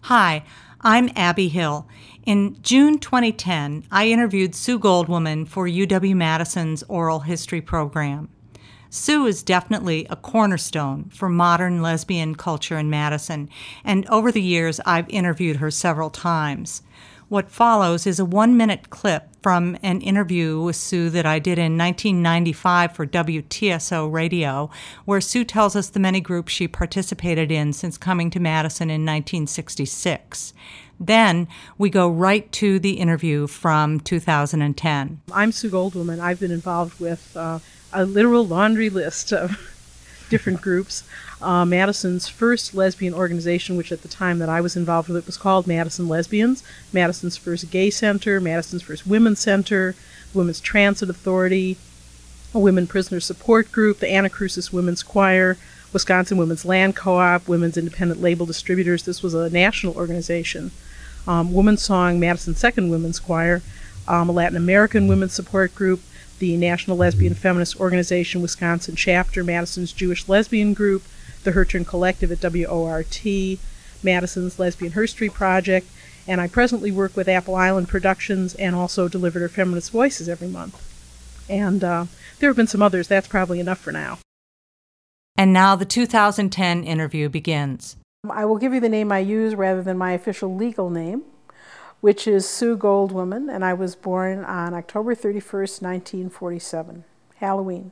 Hi, I'm Abby Hill. In June 2010, I interviewed Sue Goldwoman for UW-Madison's oral history program. Sue is definitely a cornerstone for modern lesbian culture in Madison, and over the years I've interviewed her several times. What follows is a 1-minute clip from an interview with Sue that I did in 1995 for WTSO Radio, where Sue tells us the many groups she participated in since coming to Madison in 1966. Then we go right to the interview from 2010. I'm Sue Goldwoman. I've been involved with a literal laundry list of different groups. Madison's first lesbian organization, which at the time that I was involved with it was called Madison Lesbians, Madison's first gay center, Madison's first women's center, Women's Transit Authority, a women prisoner support group, the Anacrusis Women's Choir, Wisconsin Women's Land Co-op, Women's Independent Label Distributors. This was a national organization. Women's Song, Madison Second Women's Choir, a Latin American women's support group, the National Lesbian Feminist Organization Wisconsin Chapter, Madison's Jewish Lesbian Group, the Her Turn Collective at WORT, Madison's Lesbian Herstory Project, and I presently work with Apple Island Productions and also deliver her Feminist Voices every month. And there have been some others. That's probably enough for now. And now the 2010 interview begins. I will give you the name I use rather than my official legal name, which is Sue Goldwoman, and I was born on October 31st, 1947, Halloween.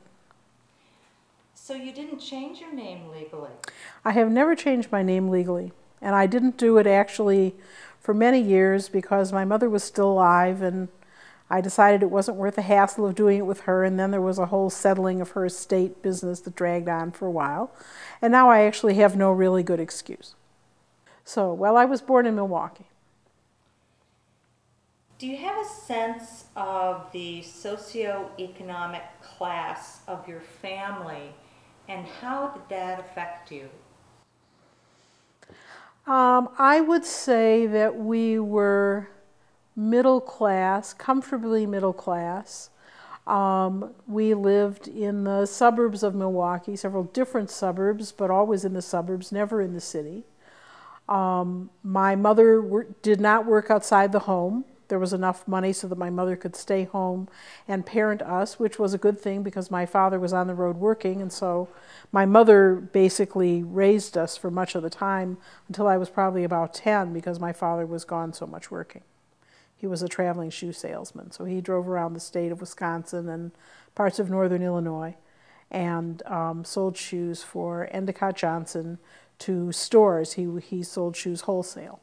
So you didn't change your name legally? I have never changed my name legally, and I didn't do it actually for many years because my mother was still alive, and I decided it wasn't worth the hassle of doing it with her, and then there was a whole settling of her estate business that dragged on for a while, and now I actually have no really good excuse. So, well, I was born in Milwaukee. Do you have a sense of the socioeconomic class of your family, and how did that affect you? I would say that we were middle class, comfortably middle class. We lived in the suburbs of Milwaukee, several different suburbs, but always in the suburbs, never in the city. My mother did not work outside the home. There was enough money so that my mother could stay home and parent us, which was a good thing because my father was on the road working, and so my mother basically raised us for much of the time until I was probably about 10 because my father was gone so much working. He was a traveling shoe salesman, so he drove around the state of Wisconsin and parts of northern Illinois and sold shoes for Endicott Johnson to stores. He sold shoes wholesale.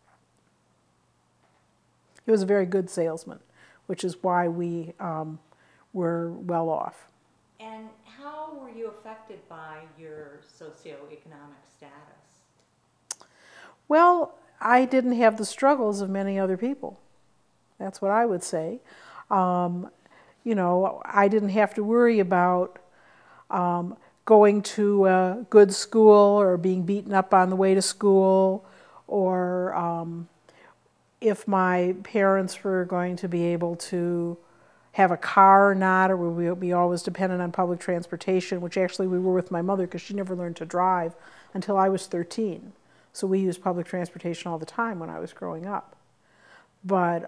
He was a very good salesman, which is why we were well off. And how were you affected by your socioeconomic status? Well, I didn't have the struggles of many other people. That's what I would say. You know, I didn't have to worry about going to a good school or being beaten up on the way to school, or if my parents were going to be able to have a car or not, or would we be always dependent on public transportation, which actually we were with my mother because she never learned to drive until I was 13. So we used public transportation all the time when I was growing up. But,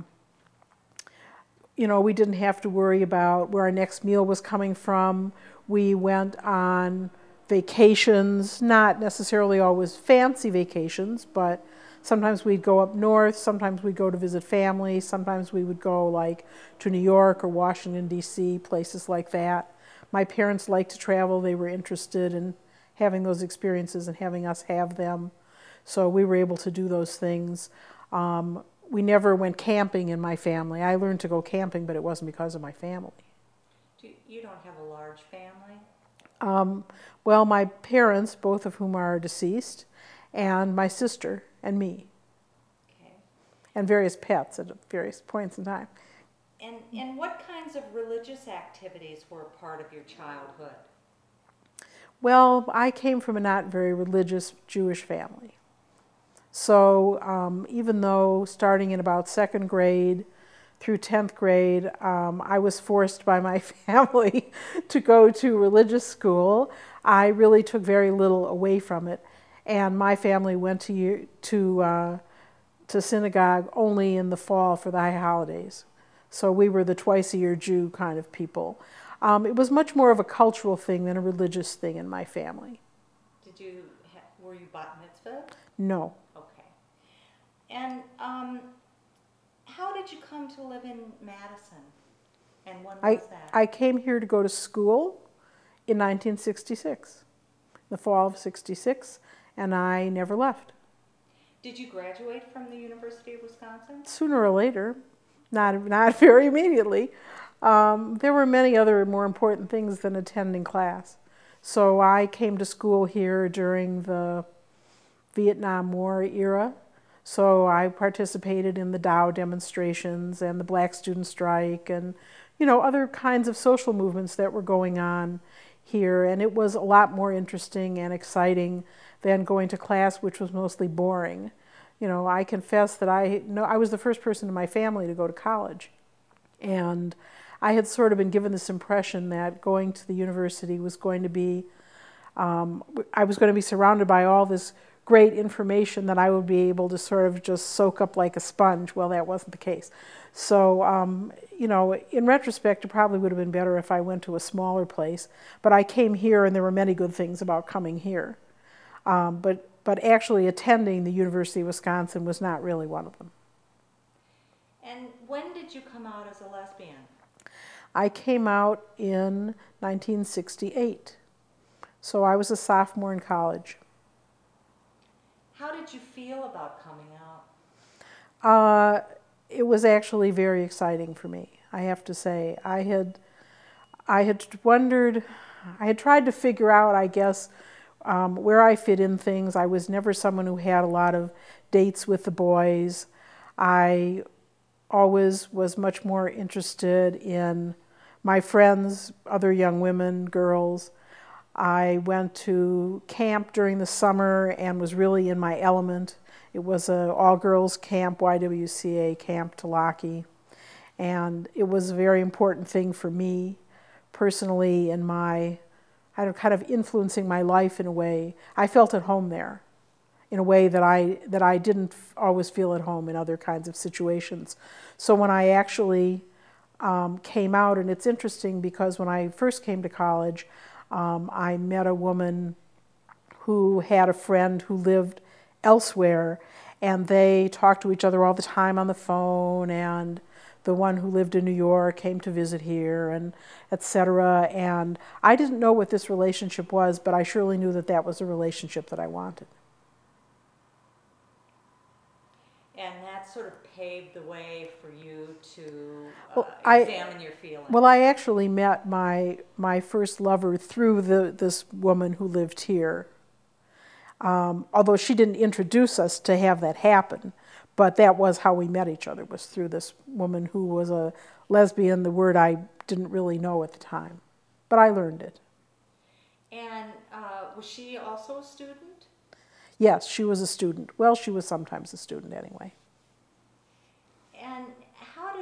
you know, we didn't have to worry about where our next meal was coming from. We went on vacations, not necessarily always fancy vacations, but sometimes we'd go up north, sometimes we'd go to visit family, sometimes we would go like to New York or Washington, D.C., places like that. My parents liked to travel. They were interested in having those experiences and having us have them. So we were able to do those things. We never went camping in my family. I learned to go camping, but it wasn't because of my family. You don't have a large family? Well, my parents, both of whom are deceased, and my sister and me. Okay. And various pets at various points in time. And what kinds of religious activities were a part of your childhood? Well, I came from a not very religious Jewish family. So even though starting in about 2nd grade through 10th grade, I was forced by my family to go to religious school, I really took very little away from it. and my family went to synagogue only in the fall for the high holidays. So we were the twice-a-year Jew kind of people. It was much more of a cultural thing than a religious thing in my family. Were you bat mitzvah? No. Okay. And how did you come to live in Madison? And when was that? I came here to go to school in 1966, the fall of '66, and I never left. Did you graduate from the University of Wisconsin? Sooner or later, not very immediately. There were many other more important things than attending class. So I came to school here during the Vietnam War era. So I participated in the Dow demonstrations and the Black Student Strike and, other kinds of social movements that were going on here. And it was a lot more interesting and exciting than going to class, which was mostly boring. I confess that I was the first person in my family to go to college. And I had sort of been given this impression that going to the university was going to be, I was going to be surrounded by all this great information that I would be able to sort of just soak up like a sponge. Well, that wasn't the case. So, in retrospect, it probably would have been better if I went to a smaller place. But I came here, and there were many good things about coming here. But actually attending the University of Wisconsin was not really one of them. And when did you come out as a lesbian? I came out in 1968. So I was a sophomore in college. How did you feel about coming out? It was actually very exciting for me, I have to say. I had wondered, I had tried to figure out, I guess, where I fit in things. I was never someone who had a lot of dates with the boys. I always was much more interested in my friends, other young women, girls. I went to camp during the summer and was really in my element. It was an all-girls camp, YWCA Camp Tulagi. And it was a very important thing for me personally in my kind of influencing my life in a way. I felt at home there in a way that I didn't always feel at home in other kinds of situations. So when I actually came out, and it's interesting because when I first came to college, I met a woman who had a friend who lived elsewhere, and they talked to each other all the time on the phone, and the one who lived in New York came to visit here, and etc. And I didn't know what this relationship was, but I surely knew that that was a relationship that I wanted. And that sort of paved the way for you to examine your feelings. Well, I actually met my first lover through this woman who lived here. Although she didn't introduce us to have that happen. But that was how we met each other, was through this woman who was a lesbian, the word I didn't really know at the time. But I learned it. And was she also a student? Yes, she was a student. Well, she was sometimes a student anyway. And how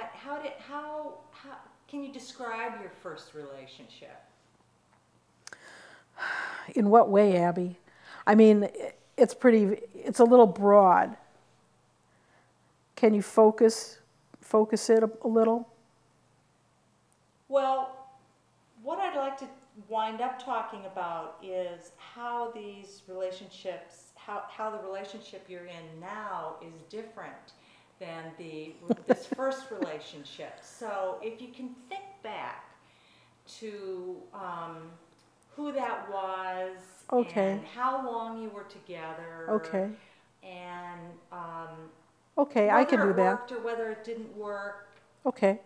can you describe your first relationship? In what way, Abby? I mean, it's a little broad. Can you focus it a little? Well, what I'd like to wind up talking about is how these relationships, how the relationship you're in now is different than this first relationship. So if you can think back to who that was, okay, and how long you were together, okay, and okay, I can do that. Whether it worked or whether it didn't work. Okay.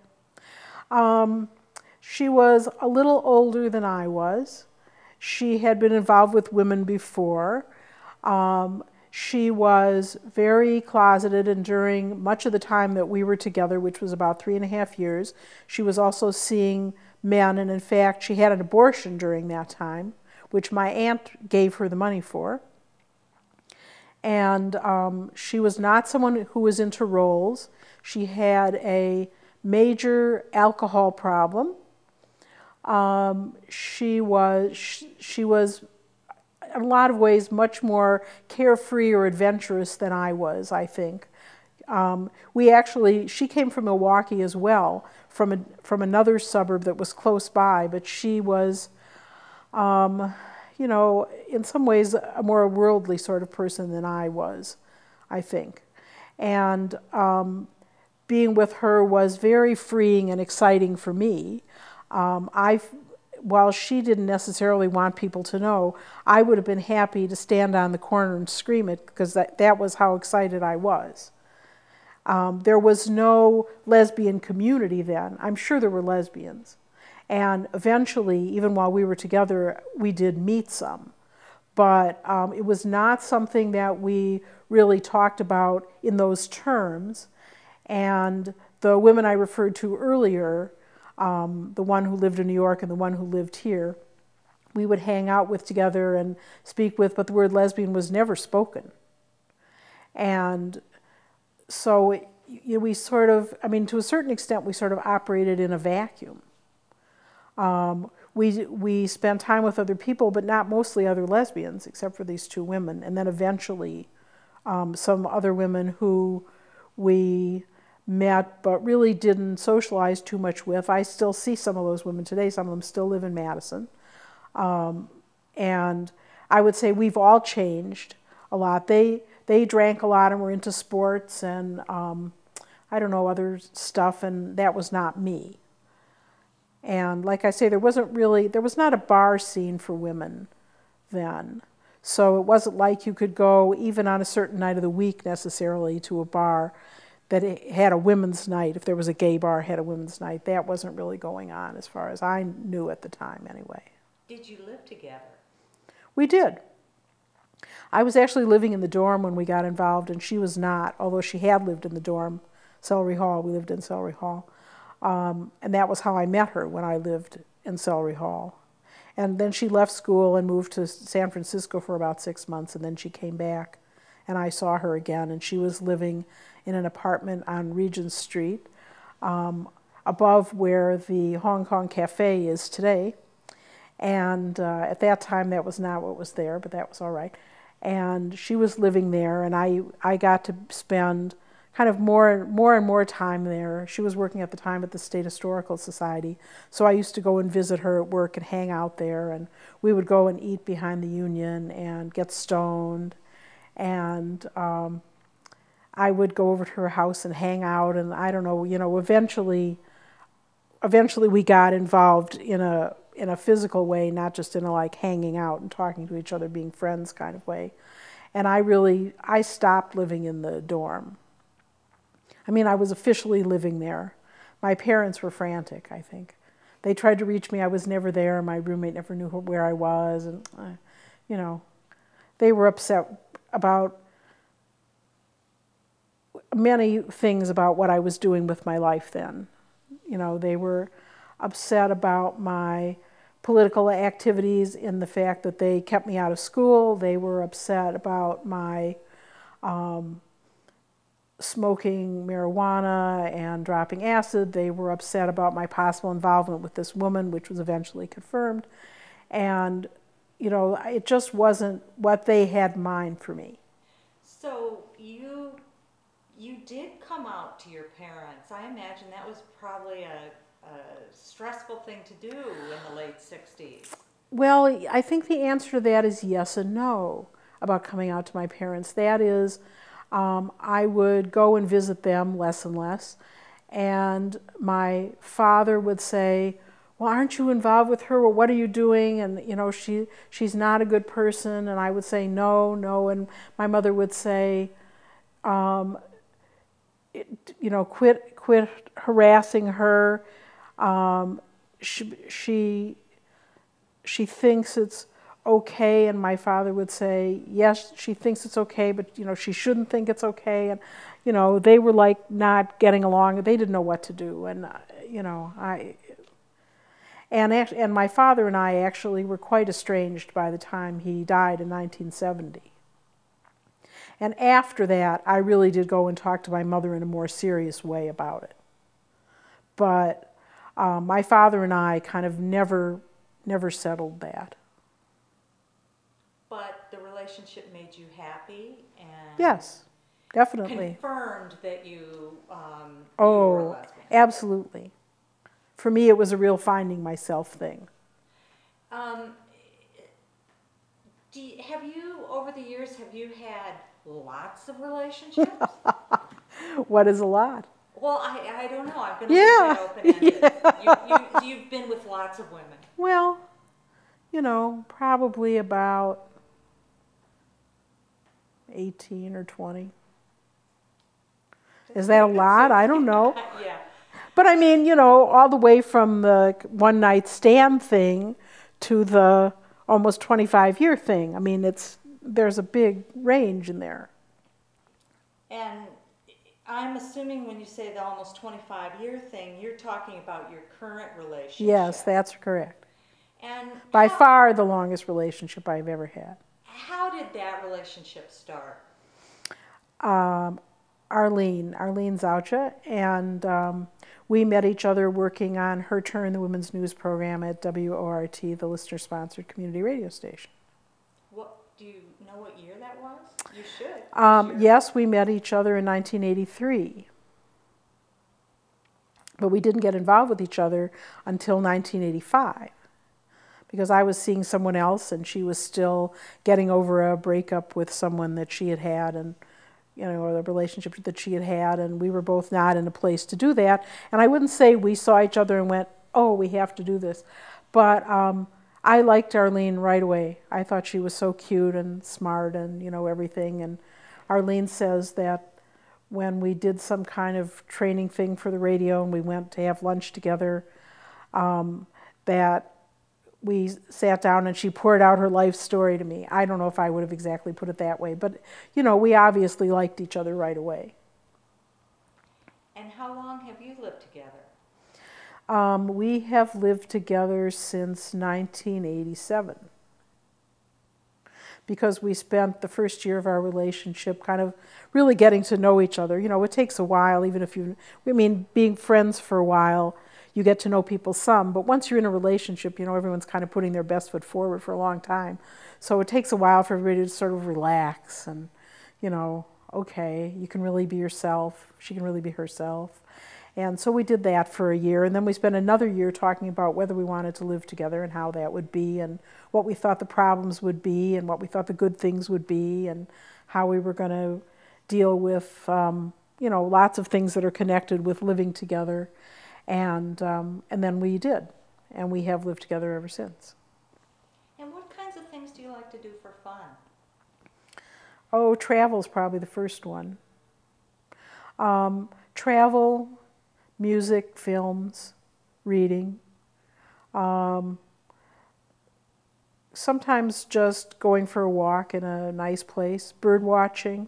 She was a little older than I was. She had been involved with women before. She was very closeted, and during much of the time that we were together, which was about 3.5 years, she was also seeing men, and in fact, she had an abortion during that time, which my aunt gave her the money for. And she was not someone who was into roles. She had a major alcohol problem. She was in a lot of ways much more carefree or adventurous than I was, I think. She came from Milwaukee as well, from another suburb that was close by, but she was, in some ways a more worldly sort of person than I was, I think. And being with her was very freeing and exciting for me. While she didn't necessarily want people to know, I would have been happy to stand on the corner and scream it, because that was how excited I was. There was no lesbian community then. I'm sure there were lesbians. And eventually, even while we were together, we did meet some. But it was not something that we really talked about in those terms. And the women I referred to earlier, the one who lived in New York and the one who lived here, we would hang out with together and speak with, but the word lesbian was never spoken. And so we sort of, to a certain extent, we sort of operated in a vacuum. We spent time with other people, but not mostly other lesbians, except for these two women. And then eventually some other women who we met but really didn't socialize too much with. I still see some of those women today. Some of them still live in Madison. And I would say we've all changed a lot. They drank a lot and were into sports and other stuff, and that was not me. And like I say, there was not a bar scene for women then. So it wasn't like you could go even on a certain night of the week necessarily to a bar that it had a women's night. If there was a gay bar, it had a women's night. That wasn't really going on as far as I knew at the time anyway. Did you live together? We did. I was actually living in the dorm when we got involved, and she was not, although she had lived in the dorm, Sellery Hall. We lived in Sellery Hall. And that was how I met her, when I lived in Sellery Hall. And then she left school and moved to San Francisco for about 6 months, and then she came back, and I saw her again, and she was living in an apartment on Regent Street, above where the Hong Kong Cafe is today. And at that time, that was not what was there, but that was all right. And she was living there, and I got to spend kind of more and more time there. She was working at the time at the State Historical Society, so I used to go and visit her at work and hang out there, and we would go and eat behind the Union and get stoned, and I would go over to her house and hang out, and eventually we got involved in a physical way, not just in a like hanging out and talking to each other, being friends kind of way. And I stopped living in the dorm. I was officially living there. My parents were frantic, I think. They tried to reach me. I was never there. My roommate never knew where I was. And, they were upset about many things about what I was doing with my life then. They were upset about my political activities in the fact that they kept me out of school. They were upset about my smoking marijuana and dropping acid. They were upset about my possible involvement with this woman, which was eventually confirmed. And, it just wasn't what they had in mind for me. So you did come out to your parents. I imagine that was probably a stressful thing to do in the late 60s. Well, I think the answer to that is yes and no about coming out to my parents. That is, I would go and visit them less and less, and my father would say, well, aren't you involved with her? Well, what are you doing? And, she's not a good person. And I would say, no. And my mother would say, quit harassing her. She thinks it's okay, and my father would say, yes, she thinks it's okay, but she shouldn't think it's okay. And they were like not getting along. They didn't know what to do. And and my father and I actually were quite estranged by the time he died in 1970. And after that, I really did go and talk to my mother in a more serious way about it. But my father and I kind of never settled that. But relationship made you happy and Yes, definitely. confirmed that you were a Oh, lesbian? absolutely. For me, it was a real finding myself thing. Um, have you, over the years, have you had lots of relationships? What is a lot? Well, I don't know. I'm going to leave Yeah. that open-ended. Yeah. You've been with lots of women. Well, probably about 18 or 20. Is that a lot? I don't know. Yeah. But I mean, all the way from the one night stand thing to the almost 25-year thing. I mean, there's a big range in there. And I'm assuming when you say the almost 25-year thing, you're talking about your current relationship. Yes, that's correct. And by far the longest relationship I've ever had. How did that relationship start? Arlene Zaucha, and we met each other working on Her Turn, the women's news program at WORT, the listener-sponsored community radio station. Do you know what year that was? You should. Yes, we met each other in 1983. But we didn't get involved with each other until 1985. Because I was seeing someone else and she was still getting over a breakup with someone that she had had, and or the relationship that she had had, and we were both not in a place to do that. And I wouldn't say we saw each other and went, oh, we have to do this. But I liked Arlene right away. I thought she was so cute and smart and everything. And Arlene says that when we did some kind of training thing for the radio and we went to have lunch together, that we sat down and she poured out her life story to me. I don't know if I would have exactly put it that way, but we obviously liked each other right away. And how long have you lived together? We have lived together since 1987. Because we spent the first year of our relationship kind of really getting to know each other. It takes a while, even if being friends for a while, you get to know people some, but once you're in a relationship, everyone's kind of putting their best foot forward for a long time. So it takes a while for everybody to sort of relax and, okay, you can really be yourself, she can really be herself. And so we did that for a year, and then we spent another year talking about whether we wanted to live together and how that would be, and what we thought the problems would be, and what we thought the good things would be, and how we were going to deal with, lots of things that are connected with living together. And then we did, and we have lived together ever since. And what kinds of things do you like to do for fun? Oh, travel's probably the first one. Travel, music, films, reading. Sometimes just going for a walk in a nice place, bird watching.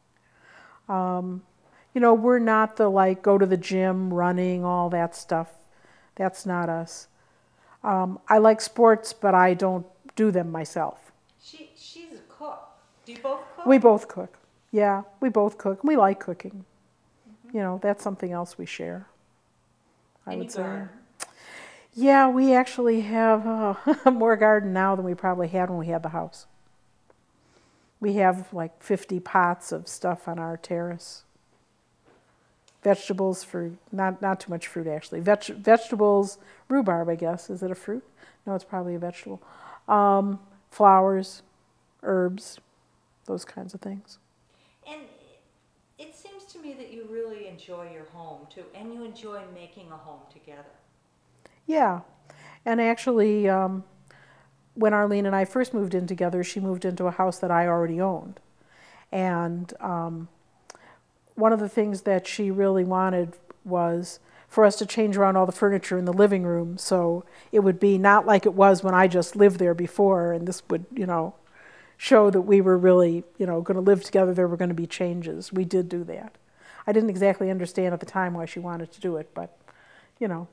We're not the go to the gym, running, all that stuff. That's not us. I like sports, but I don't do them myself. She's a cook. Do you both cook? We both cook. Yeah, we both cook. We like cooking. Mm-hmm. That's something else we share. I would say. Garden? Yeah, we actually have more garden now than we probably had when we had the house. We have 50 pots of stuff on our terrace. Vegetables, fruit, not too much fruit actually. Vegetables, rhubarb, I guess. Is it a fruit? No, it's probably a vegetable. Flowers, herbs, those kinds of things. And it seems to me that you really enjoy your home too, and you enjoy making a home together. Yeah, and actually, when Arlene and I first moved in together, she moved into a house that I already owned. And one of the things that she really wanted was for us to change around all the furniture in the living room so it would be not like it was when I just lived there before, and this would, show that we were really, going to live together, there were going to be changes. We did do that. I didn't exactly understand at the time why she wanted to do it, but, I'm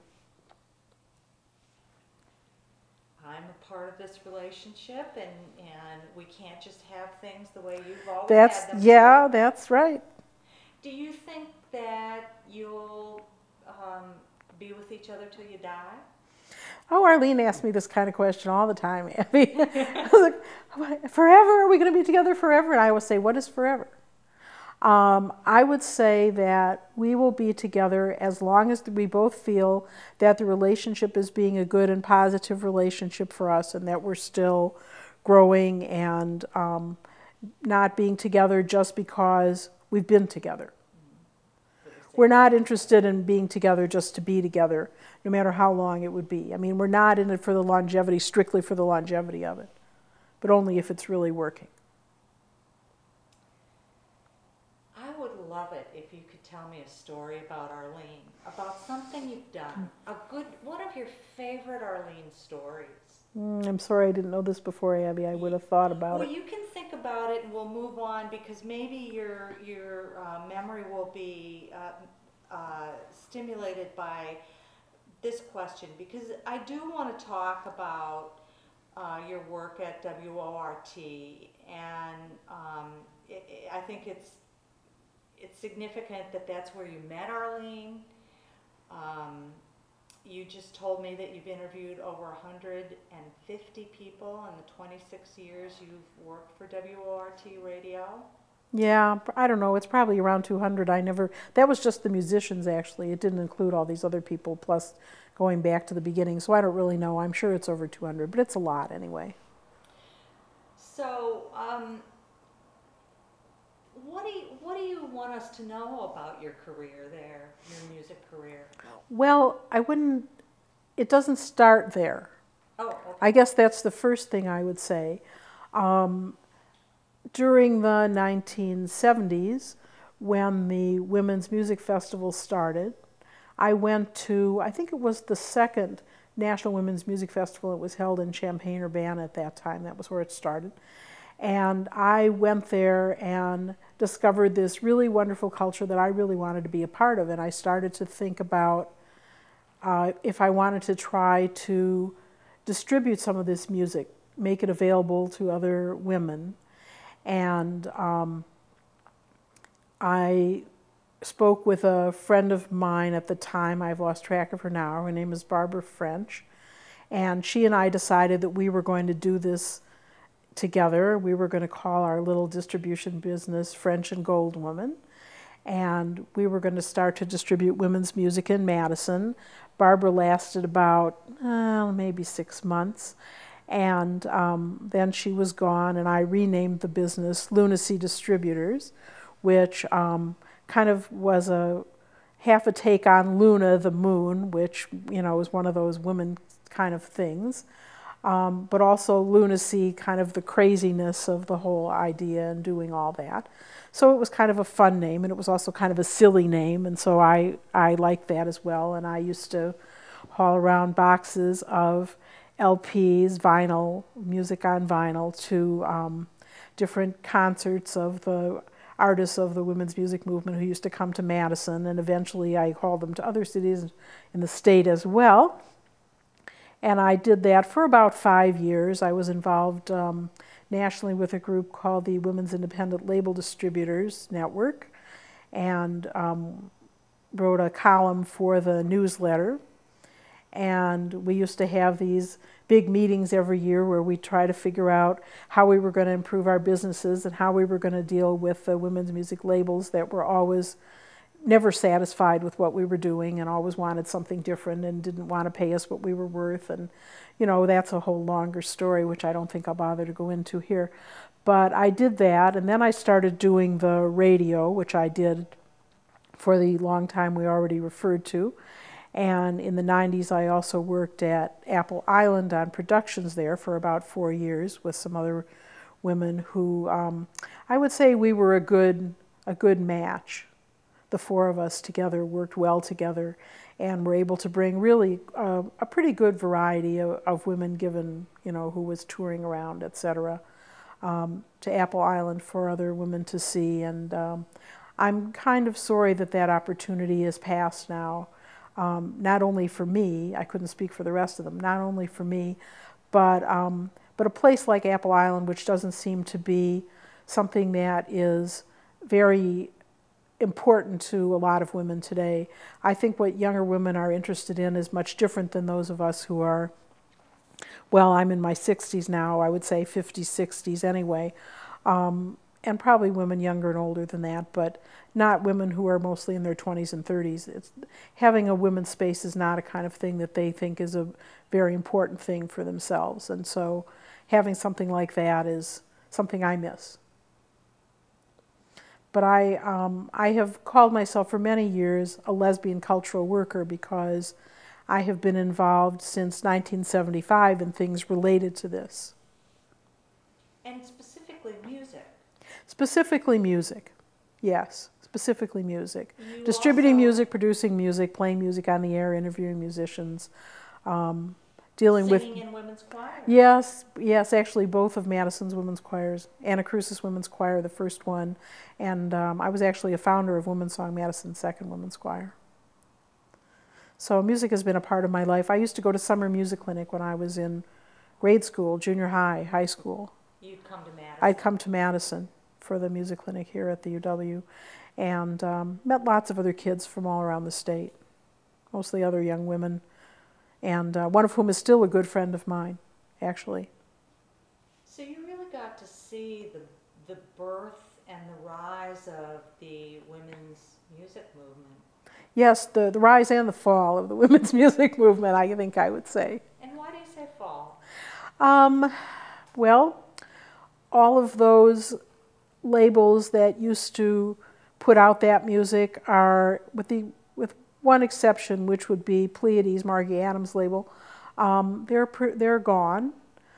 a part of this relationship, and we can't just have things the way you've always had them. Yeah, that's right. Do you think that you'll be with each other till you die? Oh, Arlene asked me this kind of question all the time, Abby. I was like, forever? Are we going to be together forever? And I always say, what is forever? I would say that we will be together as long as we both feel that the relationship is being a good and positive relationship for us, and that we're still growing and not being together just because we've been together. We're not interested in being together just to be together, no matter how long it would be. I mean, we're not in it for the longevity, strictly for the longevity of it, but only if it's really working. I would love it if you could tell me a story about Arlene, about something you've done, one of your favorite Arlene stories. I'm sorry I didn't know this before, Abby. I would have thought about it. Well, you can think about it, and we'll move on, because maybe your memory will be stimulated by this question, because I do want to talk about your work at WORT, and I think it's significant that that's where you met Arlene. You just told me that you've interviewed over 150 people in the 26 years you've worked for WORT Radio. Yeah, I don't know. It's probably around 200. That was just the musicians, actually. It didn't include all these other people, plus going back to the beginning. So I don't really know. I'm sure it's over 200, but it's a lot anyway. So, what do you want us to know about your career there, your music career? Well, it doesn't start there. Oh, okay. I guess that's the first thing I would say. During the 1970s, when the Women's Music Festival started, I went to, I think it was the second National Women's Music Festival. It was held in Champaign-Urbana at that time. That was where it started. And I went there and discovered this really wonderful culture that I really wanted to be a part of. And I started to think about if I wanted to try to distribute some of this music, make it available to other women. And I spoke with a friend of mine at the time. I've lost track of her now. Her name is Barbara French. And she and I decided that we were going to do this together. We were going to call our little distribution business French and Goldwoman. And we were going to start to distribute women's music in Madison. Barbara lasted about maybe 6 months. And then she was gone, and I renamed the business Lunacy Distributors, which kind of was half a take on Luna, the moon, which, is one of those women kind of things. But also lunacy, kind of the craziness of the whole idea and doing all that. So it was kind of a fun name, and it was also kind of a silly name, and so I liked that as well. And I used to haul around boxes of LPs, vinyl, music on vinyl, to different concerts of the artists of the women's music movement who used to come to Madison, and eventually I hauled them to other cities in the state as well. And I did that for about 5 years. I was involved nationally with a group called the Women's Independent Label Distributors Network, and wrote a column for the newsletter. And we used to have these big meetings every year where we try to figure out how we were going to improve our businesses and how we were going to deal with the women's music labels that were always never satisfied with what we were doing and always wanted something different and didn't want to pay us what we were worth. And, that's a whole longer story, which I don't think I'll bother to go into here. But I did that, and then I started doing the radio, which I did for the long time we already referred to. And in the 90s, I also worked at Apple Island on productions there for about 4 years with some other women who, I would say we were a good match. The four of us together worked well together and were able to bring really a pretty good variety of women, given, who was touring around, etc., to Apple Island for other women to see. And I'm kind of sorry that opportunity is past now. Not only for me, I couldn't speak for the rest of them, not only for me, but a place like Apple Island, which doesn't seem to be something that is very important to a lot of women today. I think what younger women are interested in is much different than those of us who are well, I'm in my 60s now, I would say 50s, 60s anyway, and probably women younger and older than that, but not women who are mostly in their 20s and 30s. Having a women's space is not a kind of thing that they think is a very important thing for themselves, and so having something like that is something I miss. But I have called myself for many years a lesbian cultural worker because I have been involved since 1975 in things related to this. And specifically music? Specifically music, yes. Specifically music. Distributing music, producing music, playing music on the air, interviewing musicians, dealing with... Singing in women's choir? Yes, actually both of Madison's women's choirs. Anacrusis Women's Choir, the first one, and I was actually a founder of Women's Song Madison's second women's choir. So music has been a part of my life. I used to go to summer music clinic when I was in grade school, junior high, high school. You'd come to Madison? I'd come to Madison for the music clinic here at the UW, and met lots of other kids from all around the state, mostly other young women, and one of whom is still a good friend of mine, actually. So you really got to see the birth and the rise of the women's music movement. Yes, the rise and the fall of the women's music movement, I think I would say. And why do you say fall? Well, all of those labels that used to put out that music are, with one exception, which would be Pleiades, Margie Adams' label, they're gone.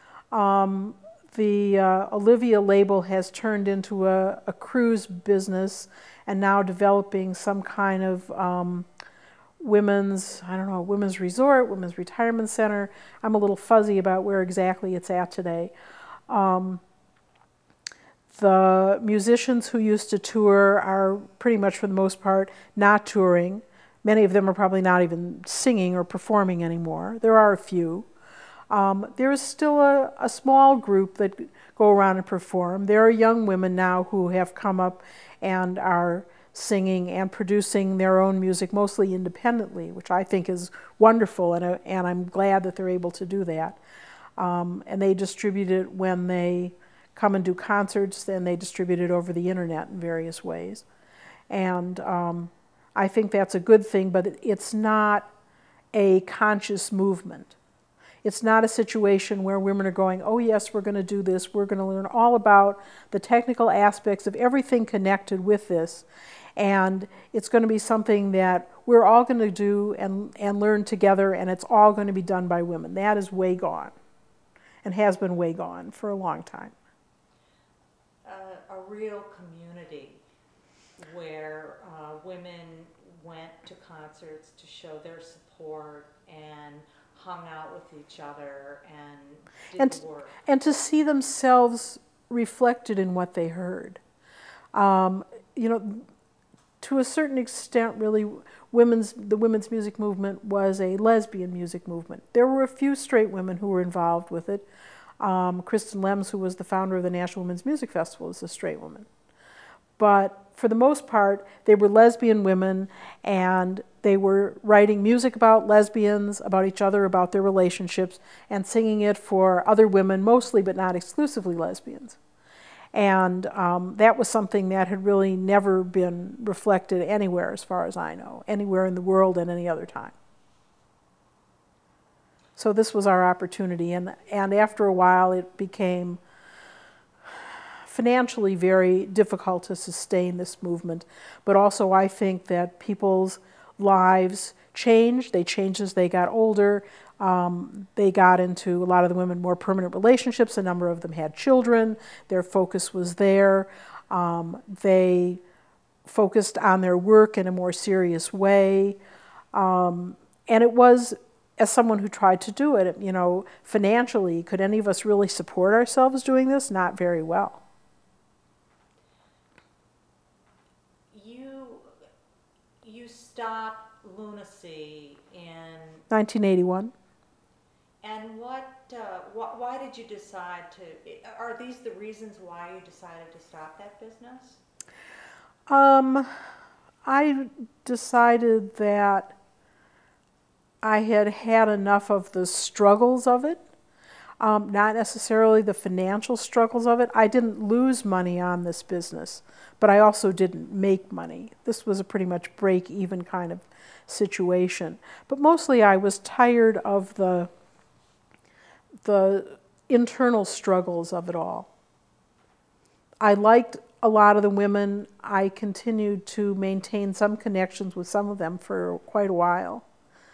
The Olivia label has turned into a cruise business and now developing some kind of women's resort, women's retirement center. I'm a little fuzzy about where exactly it's at today. The musicians who used to tour are pretty much, for the most part, not touring. Many of them are probably not even singing or performing anymore. There are a few. There is still a small group that go around and perform. There are young women now who have come up and are singing and producing their own music, mostly independently, which I think is wonderful, and I'm glad that they're able to do that. And they distribute it when they come and do concerts, and they distribute it over the internet in various ways. And I think that's a good thing, but it's not a conscious movement. It's not a situation where women are going, oh yes, we're going to do this, we're going to learn all about the technical aspects of everything connected with this, and it's going to be something that we're all going to do and learn together, and it's all going to be done by women. That is way gone, and has been way gone for a long time. A real community where women went to concerts to show their support and hung out with each other and did the work. And to see themselves reflected in what they heard. To a certain extent, really, the women's music movement was a lesbian music movement. There were a few straight women who were involved with it. Kristen Lems, who was the founder of the National Women's Music Festival, is a straight woman. But for the most part, they were lesbian women, and they were writing music about lesbians, about each other, about their relationships, and singing it for other women, mostly but not exclusively lesbians. And that was something that had really never been reflected anywhere, as far as I know, anywhere in the world at any other time. So this was our opportunity, and after a while it became financially very difficult to sustain this movement. But also I think that people's lives changed. They changed as they got older. They got into, a lot of the women, more permanent relationships. A number of them had children. Their focus was there. They focused on their work in a more serious way. And it was, as someone who tried to do it, financially, could any of us really support ourselves doing this? Not very well. You stopped Lunacy in 1981. And why did you decide to? Are these the reasons why you decided to stop that business? I decided that I had had enough of the struggles of it. Not necessarily the financial struggles of it. I didn't lose money on this business, but I also didn't make money. This was a pretty much break-even kind of situation. But mostly I was tired of the internal struggles of it all. I liked a lot of the women. I continued to maintain some connections with some of them for quite a while.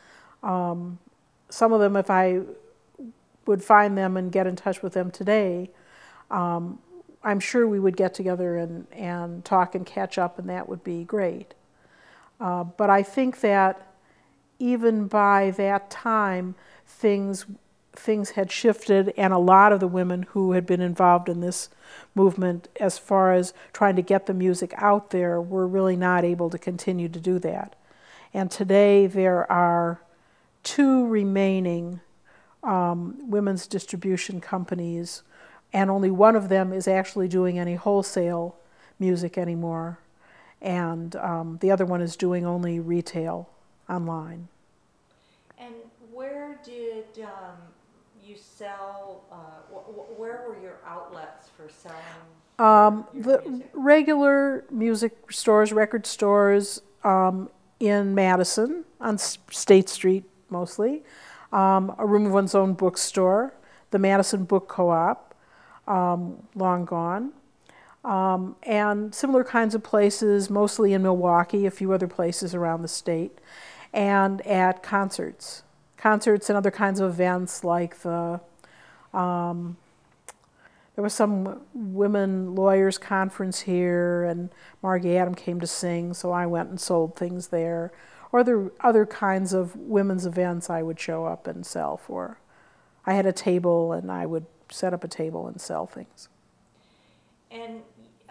Some of them, if I would find them and get in touch with them today, I'm sure we would get together and talk and catch up, and that would be great. But I think that even by that time, things had shifted, and a lot of the women who had been involved in this movement as far as trying to get the music out there were really not able to continue to do that. And today there are 2 remaining women's distribution companies, and only one of them is actually doing any wholesale music anymore, and the other one is doing only retail online. And where did you sell, where were your outlets for selling your music? Regular music stores, record stores in Madison, on State Street mostly, a room of one's own bookstore, the Madison Book Co-op, long gone, and similar kinds of places, mostly in Milwaukee, a few other places around the state, and at concerts and other kinds of events like there was some women lawyers conference here, and Margie Adam came to sing, so I went and sold things there. Or other kinds of women's events I would show up and sell for. I had a table, and I would set up a table and sell things. And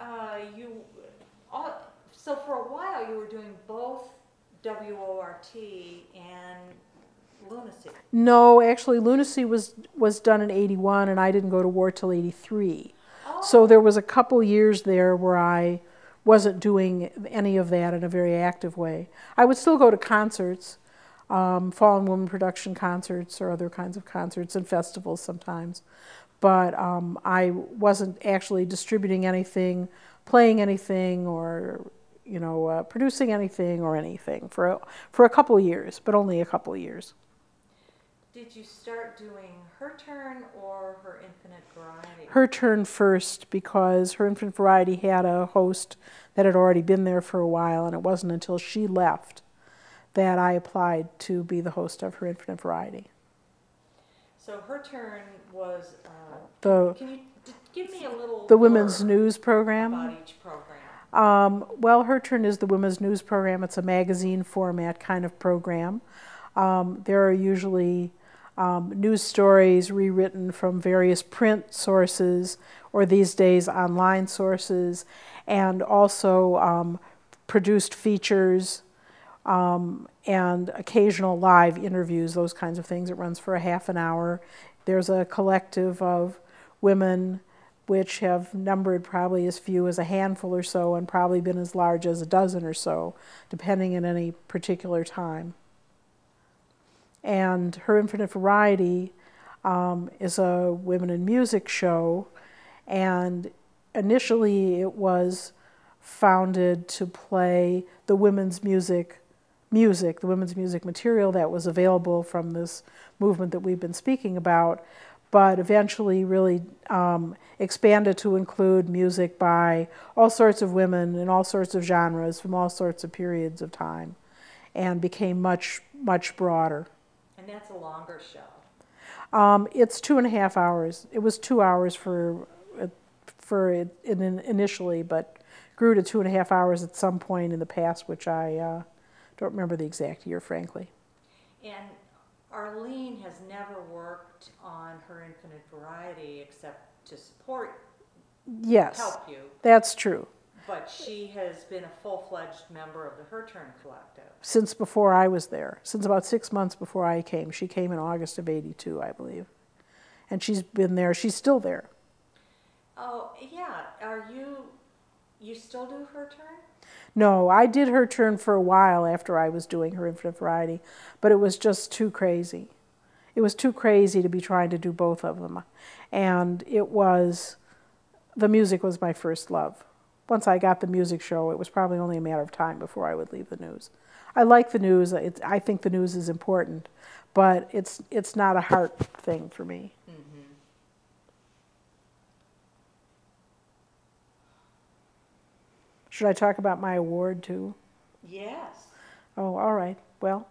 so for a while you were doing both WORT and Lunacy. No, actually Lunacy was done in 81, and I didn't go to war till 83. Oh. So there was a couple years there where I wasn't doing any of that in a very active way. I would still go to concerts, Fallen Woman production concerts or other kinds of concerts and festivals sometimes, but I wasn't actually distributing anything, playing anything, or producing anything or anything for a couple of years, but only a couple of years. Did you start doing Her Turn or Her Infinite Variety? Her Turn first, because Her Infinite Variety had a host that had already been there for a while, and it wasn't until she left that I applied to be the host of Her Infinite Variety. So Her Turn was, can you give me a little the women's news program about each program? Well, Her Turn is the women's news program. It's a magazine format kind of program. There are usually news stories rewritten from various print sources, or these days online sources, and also produced features and occasional live interviews, those kinds of things. It runs for a half an hour. There's a collective of women which have numbered probably as few as a handful or so, and probably been as large as a dozen or so, depending on any particular time. And Her Infinite Variety is a women in music show, and initially it was founded to play the women's music, the women's music material that was available from this movement that we've been speaking about, but eventually really expanded to include music by all sorts of women in all sorts of genres from all sorts of periods of time, and became much, much broader. And that's a longer show. It's 2.5 hours. It was 2 hours for it initially, but grew to 2.5 hours at some point in the past, which I don't remember the exact year, frankly. And Arlene has never worked on Her Infinite Variety except to support, Yes, help you. That's true. But she has been a full-fledged member of the Her Turn Collective. Since before I was there, since about 6 months before I came. She came in August of 82, I believe. And she's been there, she's still there. Oh, yeah. You still do Her Turn? No, I did Her Turn for a while after I was doing Her Infinite Variety, but it was just too crazy. It was too crazy to be trying to do both of them. And the music was my first love. Once I got the music show, it was probably only a matter of time before I would leave the news. I like the news. I think the news is important, but it's not a heart thing for me. Mm-hmm. Should I talk about my award too? Yes. Oh, all right. Well,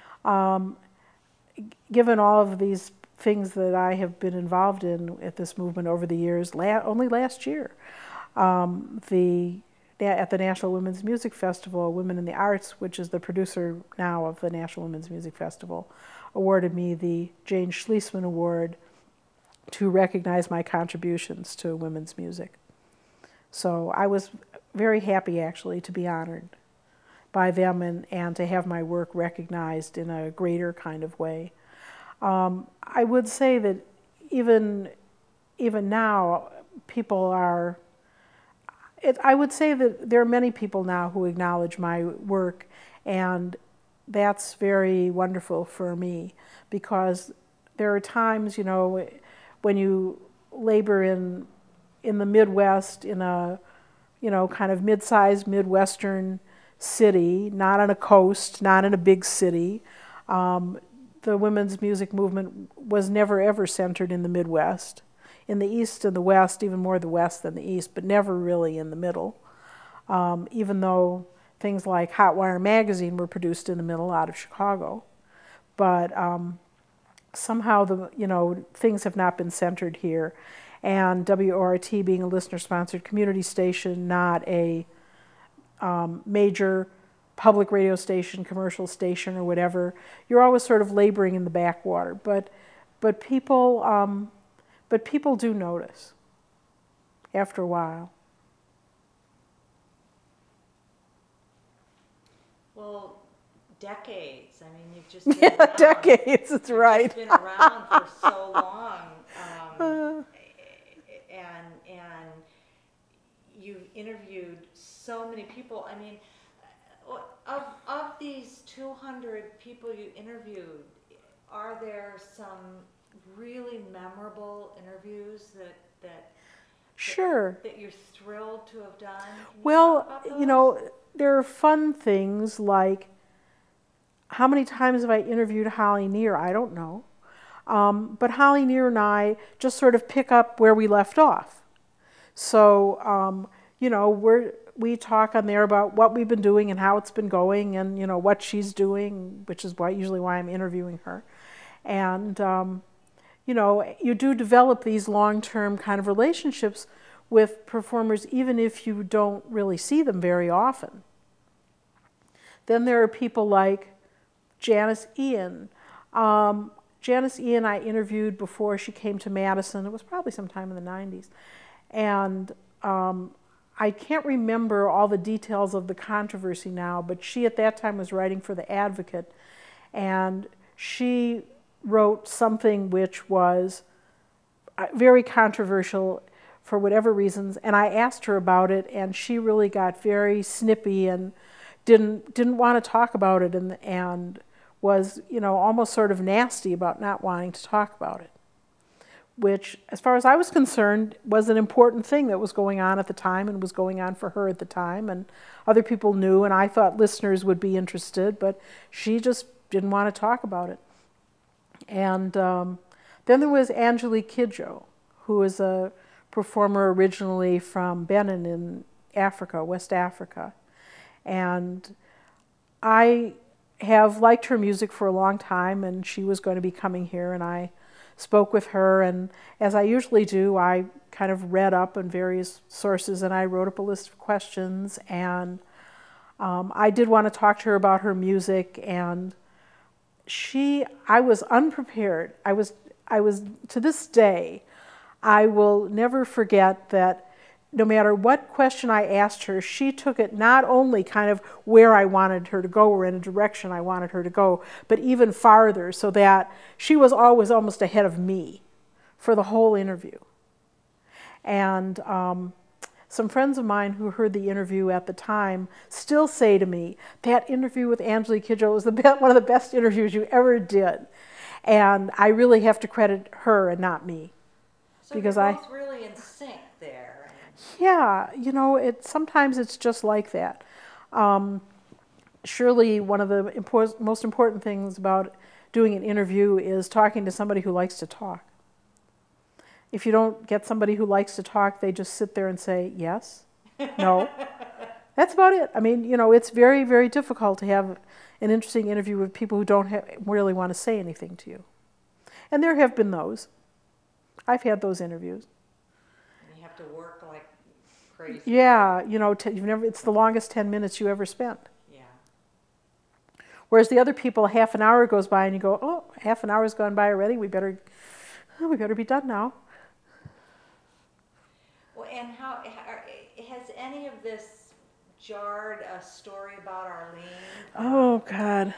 given all of these things that I have been involved in at this movement over the years, only last year, at the National Women's Music Festival, Women in the Arts, which is the producer now of the National Women's Music Festival, awarded me the Jane Schlesman Award to recognize my contributions to women's music. So I was very happy, actually, to be honored by them and to have my work recognized in a greater kind of way. I would say that even now, people are... I would say that there are many people now who acknowledge my work, and that's very wonderful for me, because there are times, when you labor in the Midwest, in a, kind of mid-sized Midwestern city, not on a coast, not in a big city. The women's music movement was never ever centered in the Midwest. In the East and the West, even more the West than the East, but never really in the middle. Even though things like Hotwire magazine were produced in the middle out of Chicago. But somehow things have not been centered here. And WORT being a listener-sponsored community station, not a major public radio station, commercial station, or whatever, you're always sort of laboring in the backwater. But people do notice after a while. Well, decades. I mean, you've just been around. Decades. That's right. You've been around for so long, and you've interviewed so many people. I mean, of these 200 people you interviewed, are there some really memorable interviews that Sure. that you're thrilled to have done? Well, there are fun things like, how many times have I interviewed Holly Near? I don't know. But Holly Near and I just sort of pick up where we left off. So, we talk on there about what we've been doing and how it's been going, and, what she's doing, which is usually why I'm interviewing her. And, you do develop these long-term kind of relationships with performers, even if you don't really see them very often. Then there are people like Janice Ian. Janice Ian I interviewed before she came to Madison. It was probably sometime in the 90s. And I can't remember all the details of the controversy now, but she at that time was writing for The Advocate, and she wrote something which was very controversial for whatever reasons, and I asked her about it, and she really got very snippy and didn't want to talk about it, and was, almost sort of nasty about not wanting to talk about it, which, as far as I was concerned, was an important thing that was going on at the time and was going on for her at the time, and other people knew, and I thought listeners would be interested, but she just didn't want to talk about it. And then there was Angelique Kidjo, who is a performer originally from Benin in Africa, West Africa. And I have liked her music for a long time, and she was going to be coming here, and I spoke with her, and as I usually do, I kind of read up on various sources, and I wrote up a list of questions, and I did want to talk to her about her music, and I was unprepared. I was to this day, I will never forget that no matter what question I asked her, she took it not only kind of where I wanted her to go or in a direction I wanted her to go, but even farther, so that she was always almost ahead of me for the whole interview. And some friends of mine who heard the interview at the time still say to me, that interview with Angelique Kidjo was one of the best interviews you ever did. And I really have to credit her and not me. So because you're both really in sync there. Yeah, sometimes it's just like that. Surely one of the most important things about doing an interview is talking to somebody who likes to talk. If you don't get somebody who likes to talk, they just sit there and say, yes, no. That's about it. I mean, it's very, very difficult to have an interesting interview with people who don't really want to say anything to you. And there have been those. I've had those interviews. And you have to work like crazy. Yeah, it's the longest 10 minutes you ever spent. Yeah. Whereas the other people, half an hour goes by and you go, oh, half an hour's gone by already. We better be done now. Well, and has any of this jarred a story about Arlene? Oh, God.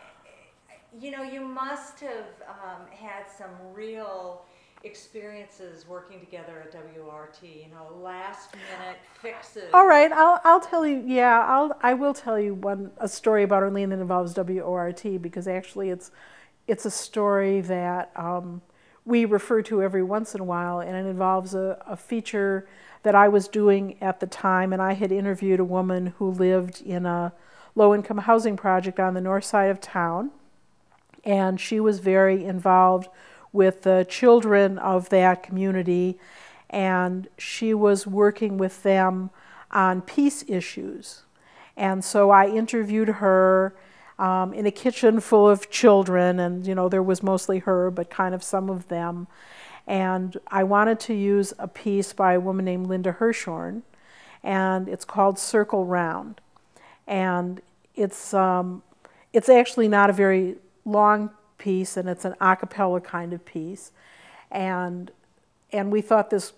You must have had some real experiences working together at WORT, last minute fixes. All right, I'll tell you, I will tell you a story about Arlene that involves WORT, because actually it's a story that we refer to every once in a while, and it involves a feature that I was doing at the time, and I had interviewed a woman who lived in a low-income housing project on the north side of town, and she was very involved with the children of that community, and she was working with them on peace issues. And so I interviewed her in a kitchen full of children, and there was mostly her, but kind of some of them. And I wanted to use a piece by a woman named Linda Hirshhorn, and it's called Circle Round. And it's actually not a very long piece, and it's an a cappella kind of piece. And we thought this,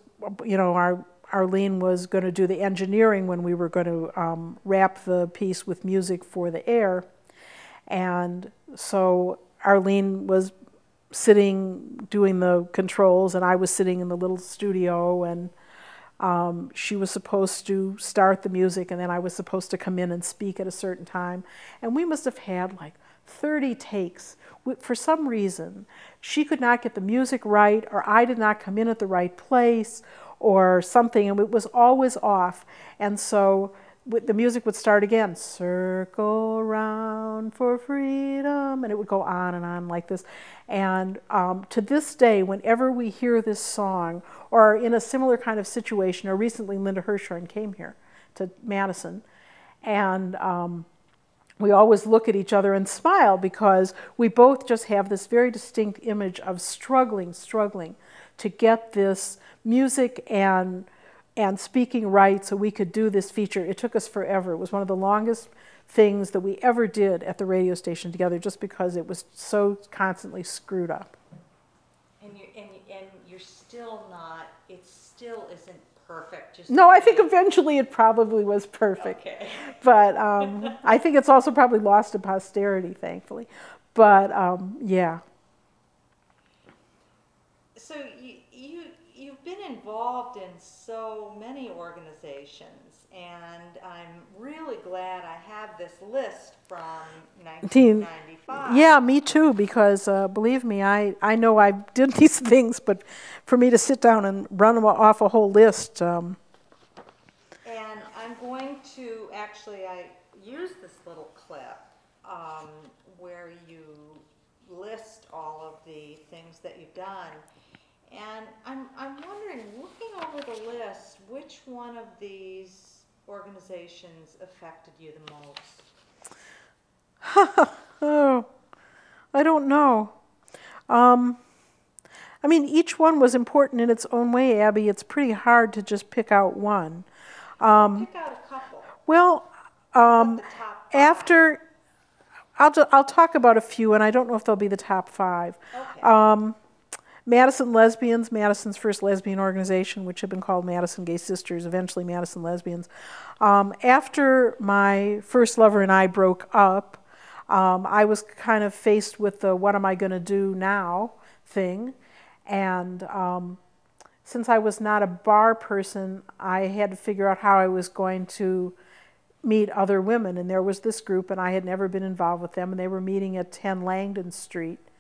Arlene was going to do the engineering when we were going to wrap the piece with music for the air. And so Arlene was sitting doing the controls, and I was sitting in the little studio, and she was supposed to start the music, and then I was supposed to come in and speak at a certain time. And we must have had like 30 takes. For some reason, she could not get the music right, or I did not come in at the right place, or something, and it was always off. And so the music would start again, circle round for freedom, and it would go on like this. And to this day, whenever we hear this song, or in a similar kind of situation, or recently Linda Hirshhorn came here to Madison, and we always look at each other and smile, because we both just have this very distinct image of struggling to get this music and speaking right so we could do this feature. It took us forever. It was one of the longest things that we ever did at the radio station together, just because it was so constantly screwed up. And you're still not, it still isn't perfect. No, I think eventually it probably was perfect. Okay. But I think it's also probably lost to posterity, thankfully. But yeah. So you've been involved in so many organizations, and I'm really glad I have this list from 1995. Yeah, me too, because believe me, I know I did these things, but for me to sit down and run off a whole list. And I'm going to, actually, I use this little clip where you list all of the things that you've done. And I'm wondering, looking over the list, which one of these organizations affected you the most? Oh, I don't know. I mean, each one was important in its own way, Abby. It's pretty hard to just pick out one. Pick out a couple. Well, The top after, I'll talk about a few, and I don't know if they'll be the top 5. Okay. Madison Lesbians, Madison's first lesbian organization, which had been called Madison Gay Sisters, eventually Madison Lesbians. After my first lover and I broke up, I was kind of faced with the what am I going to do now thing. And since I was not a bar person, I had to figure out how I was going to meet other women. And there was this group, and I had never been involved with them, and they were meeting at 10 Langdon Street.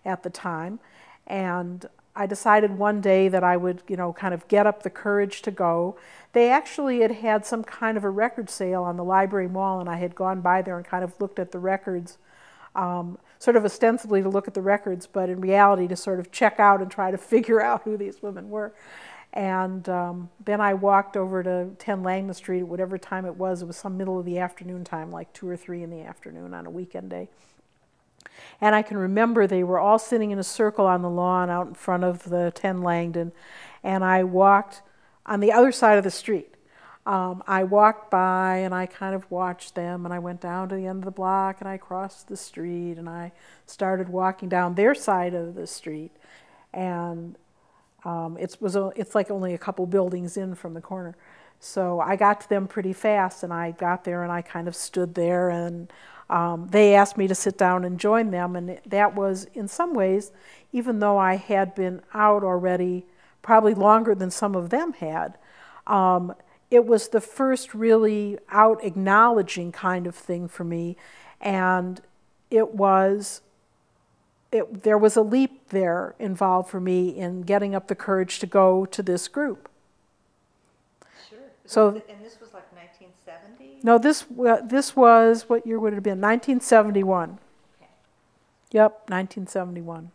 at the time. And I decided one day that I would, kind of get up the courage to go. They actually had some kind of a record sale on the Library Mall, and I had gone by there and kind of looked at the records, sort of ostensibly to look at the records, but in reality to sort of check out and try to figure out who these women were. And then I walked over to 10 Langdon Street at whatever time it was. It was some middle of the afternoon time, like 2 or 3 in the afternoon on a weekend day. And I can remember they were all sitting in a circle on the lawn out in front of the 10 Langdon, and I walked on the other side of the street. I walked by and I kind of watched them, and I went down to the end of the block and I crossed the street and I started walking down their side of the street. And it's like only a couple buildings in from the corner. So I got to them pretty fast, and I got there and I kind of stood there, and they asked me to sit down and join them. And that was, in some ways, even though I had been out already probably longer than some of them had, it was the first really out acknowledging kind of thing for me. And there was a leap there involved for me in getting up the courage to go to this group. Sure. So, and this was like 1970? No, this was, what year would it have been? 1971. Okay. Yep, 1971.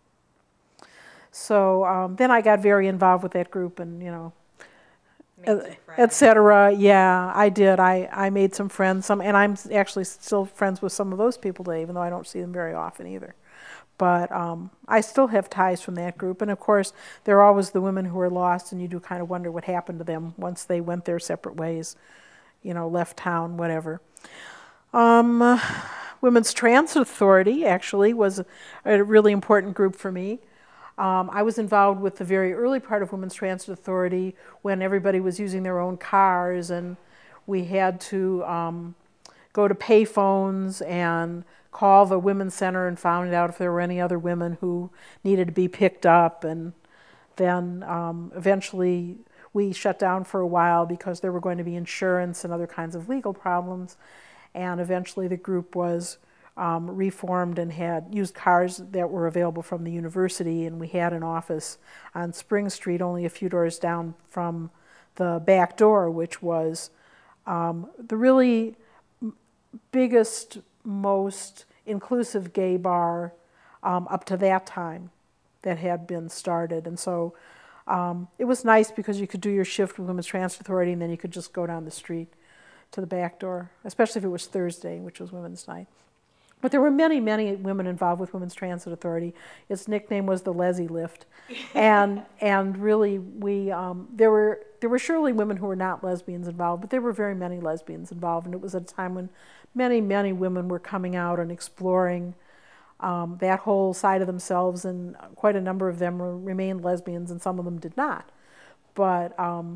So then I got very involved with that group, and et cetera. Yeah, I did. I made some friends, and I'm actually still friends with some of those people today, even though I don't see them very often either. But I still have ties from that group. And of course, there are always the women who are lost, and you do kind of wonder what happened to them once they went their separate ways, left town, whatever. Women's Transit Authority actually was a really important group for me. I was involved with the very early part of Women's Transit Authority when everybody was using their own cars, and we had to go to payphones and call the Women's Center and find out if there were any other women who needed to be picked up. And then eventually we shut down for a while because there were going to be insurance and other kinds of legal problems. And eventually the group was reformed and had used cars that were available from the university, and we had an office on Spring Street, only a few doors down from the back door, which was the really biggest, most inclusive gay bar up to that time that had been started. And so it was nice because you could do your shift with Women's Transit Authority, and then you could just go down the street to the back door, especially if it was Thursday, which was Women's Night. But there were many, many women involved with Women's Transit Authority. Its nickname was the Leslie Lift, and really there were surely women who were not lesbians involved, but there were very many lesbians involved, and it was at a time when many, many women were coming out and exploring that whole side of themselves, and quite a number of them remained lesbians, and some of them did not. But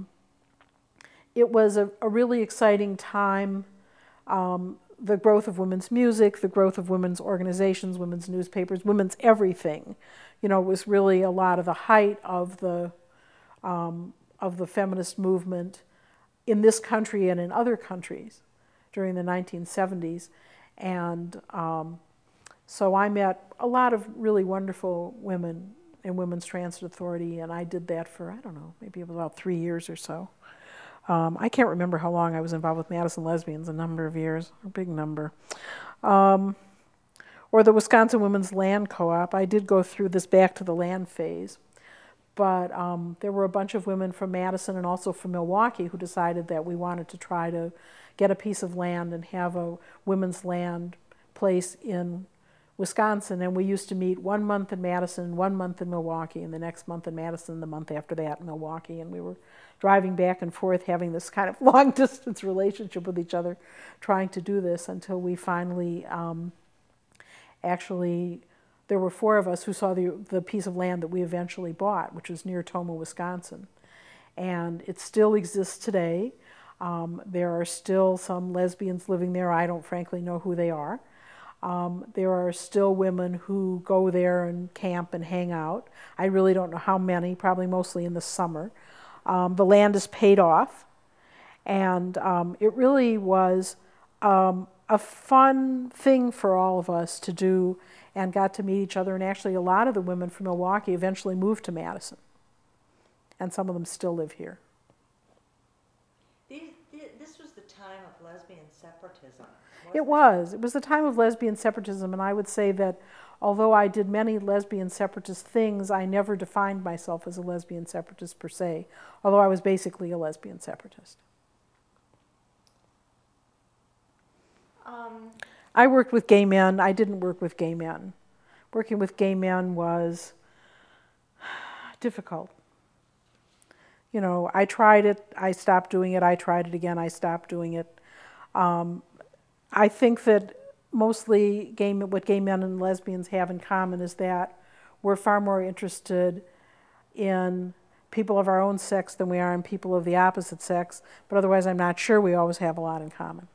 it was a really exciting time. The growth of women's music, the growth of women's organizations, women's newspapers, women's everything, was really a lot of the height of the feminist movement in this country and in other countries during the 1970s. And so I met a lot of really wonderful women in Women's Transit Authority, and I did that for, I don't know, maybe about 3 years or so. I can't remember how long I was involved with Madison Lesbians, a number of years, a big number. Or the Wisconsin Women's Land Co-op. I did go through this back to the land phase. But there were a bunch of women from Madison and also from Milwaukee who decided that we wanted to try to get a piece of land and have a women's land place in Wisconsin. And we used to meet 1 month in Madison, 1 month in Milwaukee, and the next month in Madison, the month after that in Milwaukee. And we were driving back and forth, having this kind of long-distance relationship with each other, trying to do this until we finally, actually, there were 4 of us who saw the piece of land that we eventually bought, which was near Tomah, Wisconsin. And it still exists today. There are still some lesbians living there. I don't frankly know who they are. There are still women who go there and camp and hang out. I really don't know how many, probably mostly in the summer. The land is paid off, and it really was a fun thing for all of us to do, and got to meet each other. And actually, a lot of the women from Milwaukee eventually moved to Madison, and some of them still live here. This was the time of lesbian separatism. It was. It was the time of lesbian separatism, and I would say that although I did many lesbian separatist things, I never defined myself as a lesbian separatist per se, although I was basically a lesbian separatist. I worked with gay men. I didn't work with gay men. Working with gay men was difficult. You know, I tried it, I stopped doing it, I tried it again, I stopped doing it. I think that mostly what gay men and lesbians have in common is that we're far more interested in people of our own sex than we are in people of the opposite sex, but otherwise I'm not sure we always have a lot in common.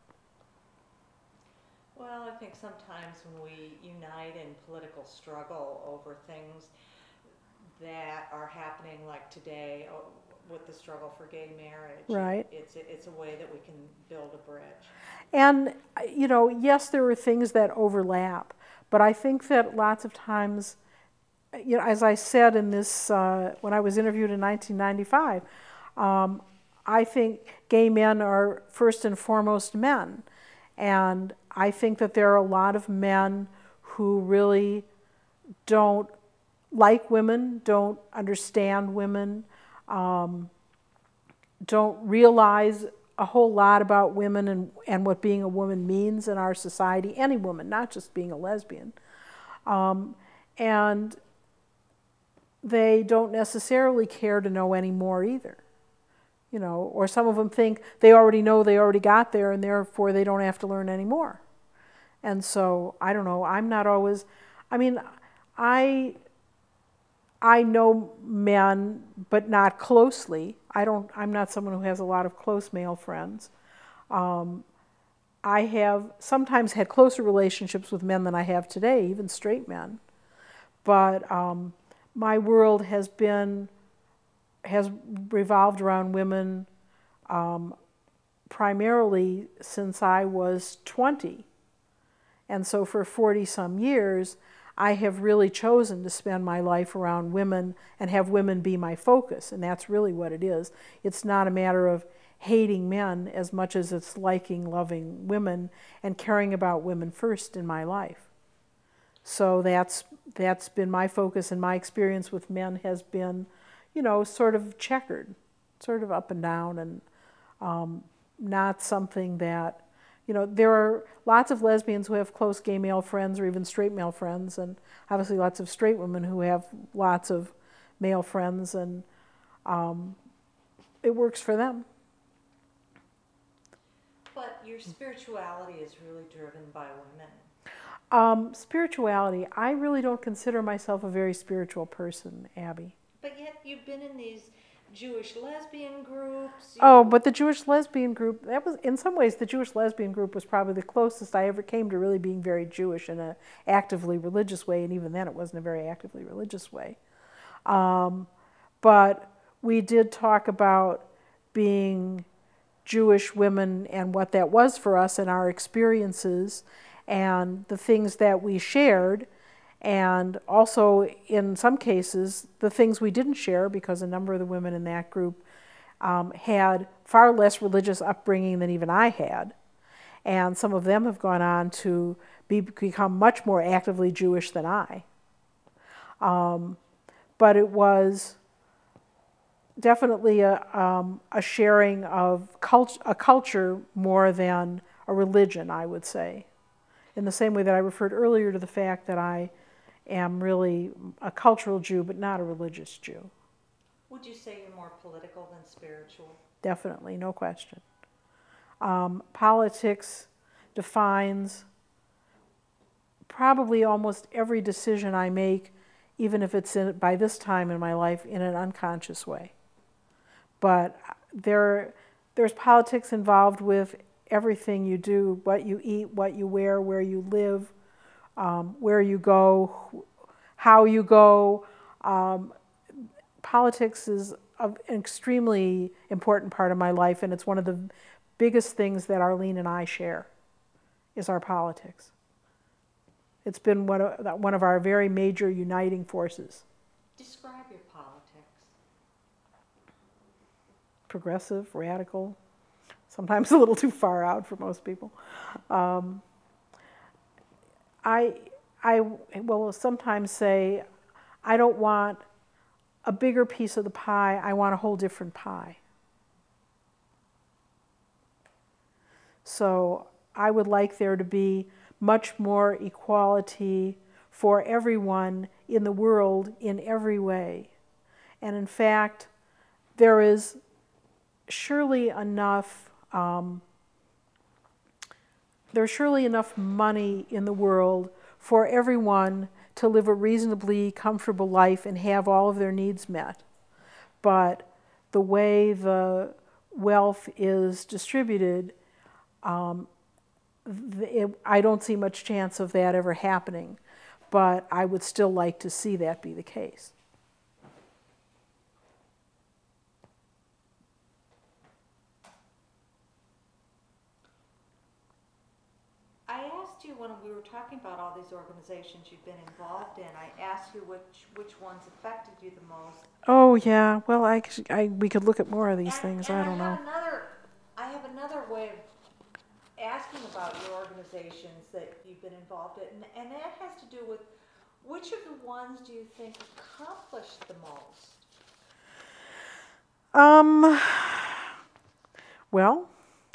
Well, I think sometimes when we unite in political struggle over things that are happening like today with the struggle for gay marriage, right. It's a way that we can build a bridge. And, you know, yes, there are things that overlap, but I think that lots of times, you know, as I said in this, when I was interviewed in 1995, I think gay men are first and foremost men. And I think that there are a lot of men who really don't like women, don't understand women, don't realize a whole lot about women and what being a woman means in our society, any woman, not just being a lesbian. And they don't necessarily care to know any more either. You know, or some of them think they already know, they already got there, and therefore they don't have to learn any more. And so, I don't know, I'm not always, I mean, I know men, but not closely. I'm not someone who has a lot of close male friends. I have sometimes had closer relationships with men than I have today, even straight men. But my world has revolved around women primarily since I was 20. And so for 40-some years, I have really chosen to spend my life around women and have women be my focus, and that's really what it is. It's not a matter of hating men as much as it's liking, loving women, and caring about women first in my life. So that's been my focus, and my experience with men has been, you know, sort of checkered, sort of up and down, and not something that, you know, there are lots of lesbians who have close gay male friends or even straight male friends, and obviously lots of straight women who have lots of male friends, and it works for them. But your spirituality is really driven by women. Spirituality, I really don't consider myself a very spiritual person, Abby. But yet you've been in these Jewish lesbian groups. Oh, but the Jewish lesbian group, that was, in some ways, the Jewish lesbian group was probably the closest I ever came to really being very Jewish in an actively religious way, and even then it wasn't a very actively religious way. But we did talk about being Jewish women and what that was for us and our experiences and the things that we shared, and also in some cases the things we didn't share, because a number of the women in that group had far less religious upbringing than even I had, and some of them have gone on to become much more actively Jewish than I. But it was definitely a sharing of a culture more than a religion, I would say. In the same way that I referred earlier to the fact that I am really a cultural Jew, but not a religious Jew. Would you say you're more political than spiritual? Definitely, no question. Politics defines probably almost every decision I make, even if it's by this time in my life in an unconscious way. But there's politics involved with everything you do, what you eat, what you wear, where you live, where you go, how you go. Politics is an extremely important part of my life, and it's one of the biggest things that Arlene and I share. is our politics. It's been one of our very major uniting forces. Describe your politics. Progressive, radical, sometimes a little too far out for most people. I will sometimes say, I don't want a bigger piece of the pie, I want a whole different pie. So I would like there to be much more equality for everyone in the world in every way. And in fact, there is surely enough money in the world for everyone to live a reasonably comfortable life and have all of their needs met. But the way the wealth is distributed, I don't see much chance of that ever happening, but I would still like to see that be the case. I asked you when we were talking about all these organizations you've been involved in, I asked you which ones affected you the most. Oh yeah, well we could look at more of these things, and I don't know. I have another way of asking about your organizations that you've been involved in, and that has to do with which of the ones do you think accomplished the most? Well,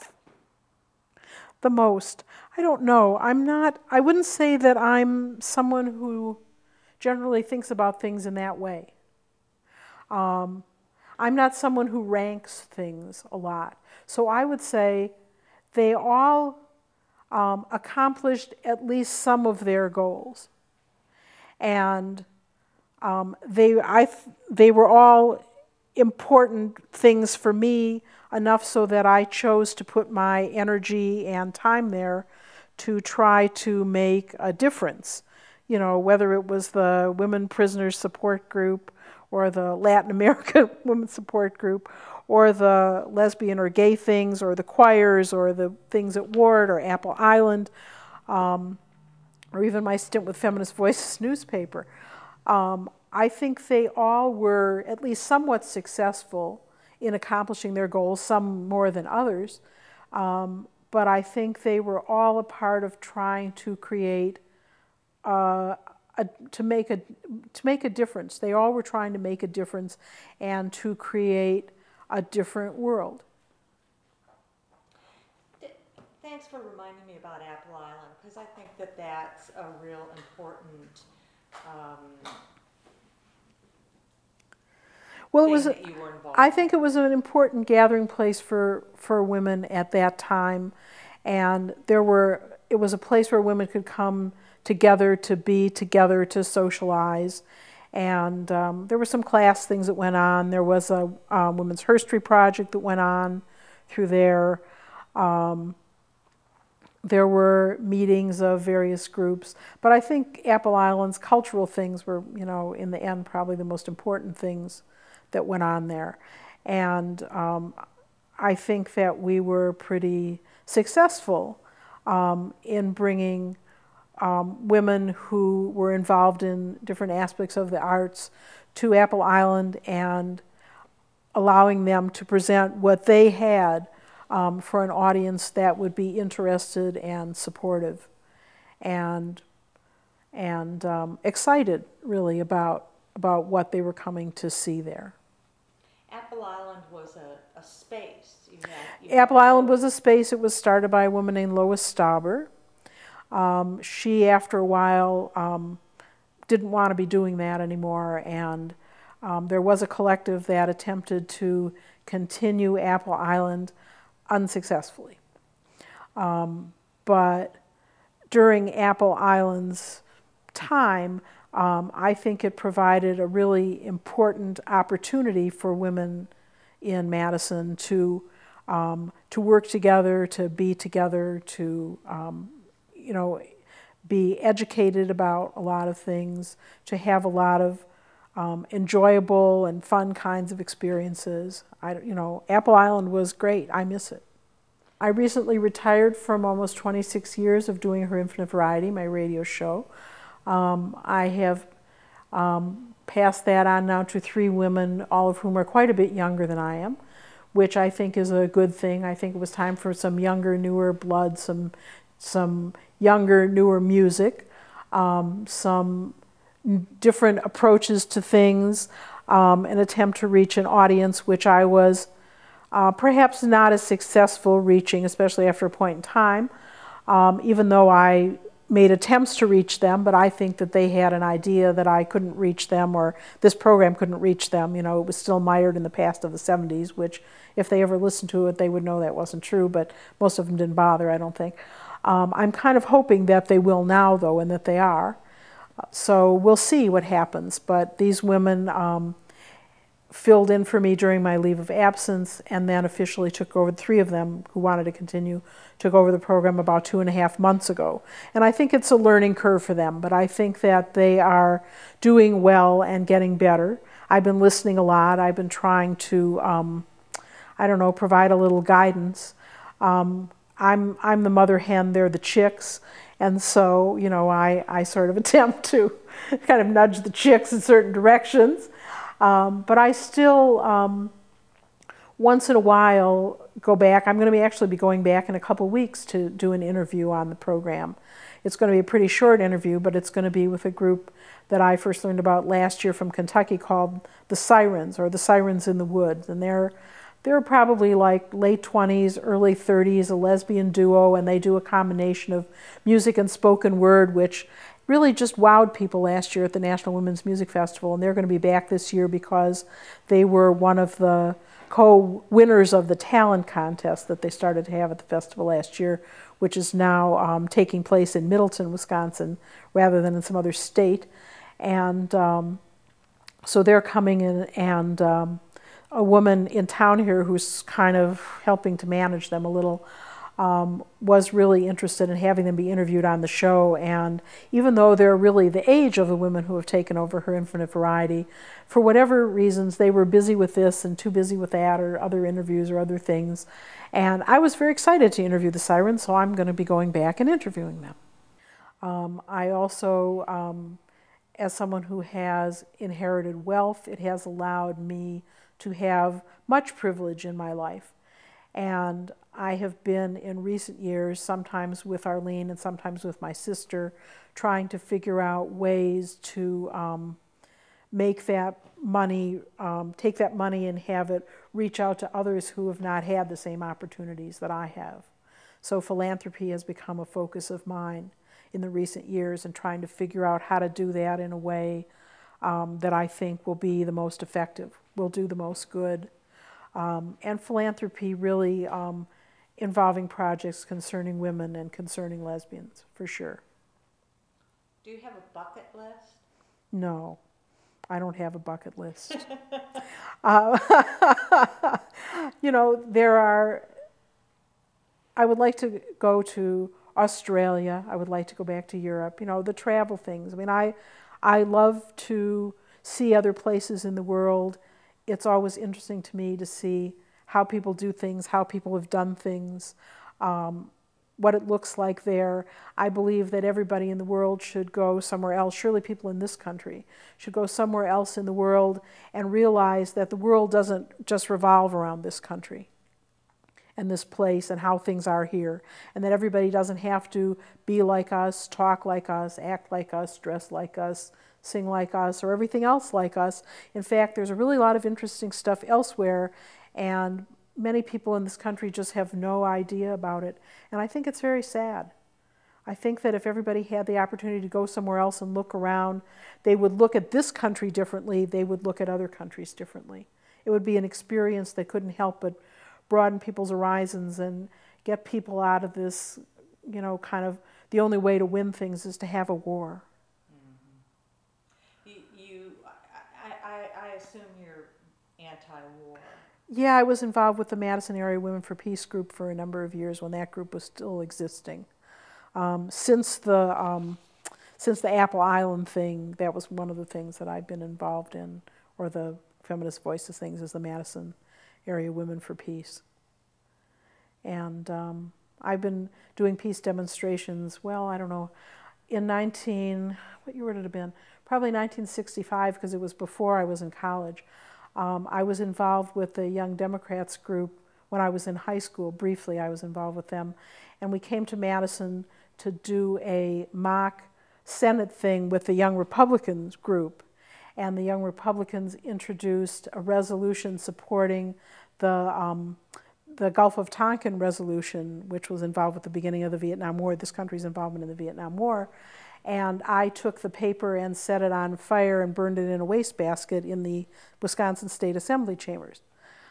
the most. I don't know. I wouldn't say that I'm someone who generally thinks about things in that way. I'm not someone who ranks things a lot. So I would say they all accomplished at least some of their goals. And they were all important things for me, enough so that I chose to put my energy and time there to try to make a difference. You know, whether it was the Women Prisoners Support Group or the Latin American Women's Support Group or the lesbian or gay things or the choirs or the things at Ward or Apple Island, or even my stint with Feminist Voices newspaper. I think they all were at least somewhat successful in accomplishing their goals, some more than others. But I think they were all a part of trying to create, to make a difference. They all were trying to make a difference and to create a different world. Thanks for reminding me about Apple Island, because I think that that's a real important I think it was an important gathering place for women at that time, and it was a place where women could come together, to be together, to socialize. And there were some class things that went on. There was a Women's Herstory project that went on through there. There were meetings of various groups. But I think Apple Island's cultural things were, in the end, probably the most important things that went on there. And I think that we were pretty successful in bringing women who were involved in different aspects of the arts to Apple Island and allowing them to present what they had for an audience that would be interested and supportive and excited, really, about what they were coming to see there. Apple Island was a space. Apple Island was a space. It was started by a woman named Lois Stauber. She, after a while, didn't want to be doing that anymore, and there was a collective that attempted to continue Apple Island unsuccessfully. But during Apple Island's time, I think it provided a really important opportunity for women in Madison to work together, to be together, to be educated about a lot of things, to have a lot of enjoyable and fun kinds of experiences. Apple Island was great. I miss it. I recently retired from almost 26 years of doing Her Infinite Variety, my radio show. I have passed that on now to 3 women, all of whom are quite a bit younger than I am, which I think is a good thing. I think it was time for some younger, newer blood, some younger, newer music, some different approaches to things, an attempt to reach an audience which I was perhaps not as successful reaching, especially after a point in time, even though I made attempts to reach them, but I think that they had an idea that I couldn't reach them, or this program couldn't reach them. You know, it was still mired in the past of the 70s, which if they ever listened to it, they would know that wasn't true, but most of them didn't bother, I don't think. I'm kind of hoping that they will now, though, and that they are. So we'll see what happens, but these women filled in for me during my leave of absence, and then officially took over. 3 of them who wanted to continue took over the program about 2.5 months ago. And I think it's a learning curve for them, but I think that they are doing well and getting better. I've been listening a lot. I've been trying to, I don't know, provide a little guidance. I'm the mother hen, they're the chicks, and so, you know, I sort of attempt to kind of nudge the chicks in certain directions. But I still, once in a while, go back. I'm going to actually be going back in a couple weeks to do an interview on the program. It's going to be a pretty short interview, but it's going to be with a group that I first learned about last year from Kentucky called the Sirens, or the Sirens in the Woods. And they're probably like late 20s, early 30s, a lesbian duo, and they do a combination of music and spoken word, which really just wowed people last year at the National Women's Music Festival, and they're going to be back this year because they were one of the co-winners of the talent contest that they started to have at the festival last year, which is now taking place in Middleton, Wisconsin, rather than in some other state. And so they're coming in, and a woman in town here who's kind of helping to manage them a little was really interested in having them be interviewed on the show. And even though they're really the age of the women who have taken over Her Infinite Variety, for whatever reasons, they were busy with this and too busy with that, or other interviews or other things. And I was very excited to interview the Sirens, so I'm going to be going back and interviewing them. I also, as someone who has inherited wealth, it has allowed me to have much privilege in my life. And I have been, in recent years, sometimes with Arlene and sometimes with my sister, trying to figure out ways to make that money, take that money and have it reach out to others who have not had the same opportunities that I have. So philanthropy has become a focus of mine in the recent years, and trying to figure out how to do that in a way that I think will be the most effective, will do the most good. And philanthropy really involving projects concerning women and concerning lesbians, for sure. Do you have a bucket list? No, I don't have a bucket list. You know, I would like to go to Australia. I would like to go back to Europe. You know, the travel things. I mean, I love to see other places in the world. It's always interesting to me to see how people do things, how people have done things, what it looks like there. I believe that everybody in the world should go somewhere else. Surely people in this country should go somewhere else in the world and realize that the world doesn't just revolve around this country and this place and how things are here, and that everybody doesn't have to be like us, talk like us, act like us, dress like us, sing like us, or everything else like us. In fact, there's a really lot of interesting stuff elsewhere, and many people in this country just have no idea about it. And I think it's very sad. I think that if everybody had the opportunity to go somewhere else and look around, they would look at this country differently, they would look at other countries differently. It would be an experience that couldn't help but broaden people's horizons and get people out of this, you know, kind of the only way to win things is to have a war. I assume you're anti-war. Yeah, I was involved with the Madison Area Women for Peace group for a number of years when that group was still existing. Since the Apple Island thing, that was one of the things that I've been involved in, or the Feminist Voices things, is the Madison Area Women for Peace. And I've been doing peace demonstrations, well, I don't know, in what year would it have been? Probably 1965, because it was before I was in college. I was involved with the Young Democrats group when I was in high school. Briefly, I was involved with them. And we came to Madison to do a mock Senate thing with the Young Republicans group. And the Young Republicans introduced a resolution supporting the Gulf of Tonkin resolution, which was involved with the beginning of the Vietnam War, this country's involvement in the Vietnam War. And I took the paper and set it on fire and burned it in a wastebasket in the Wisconsin State Assembly chambers.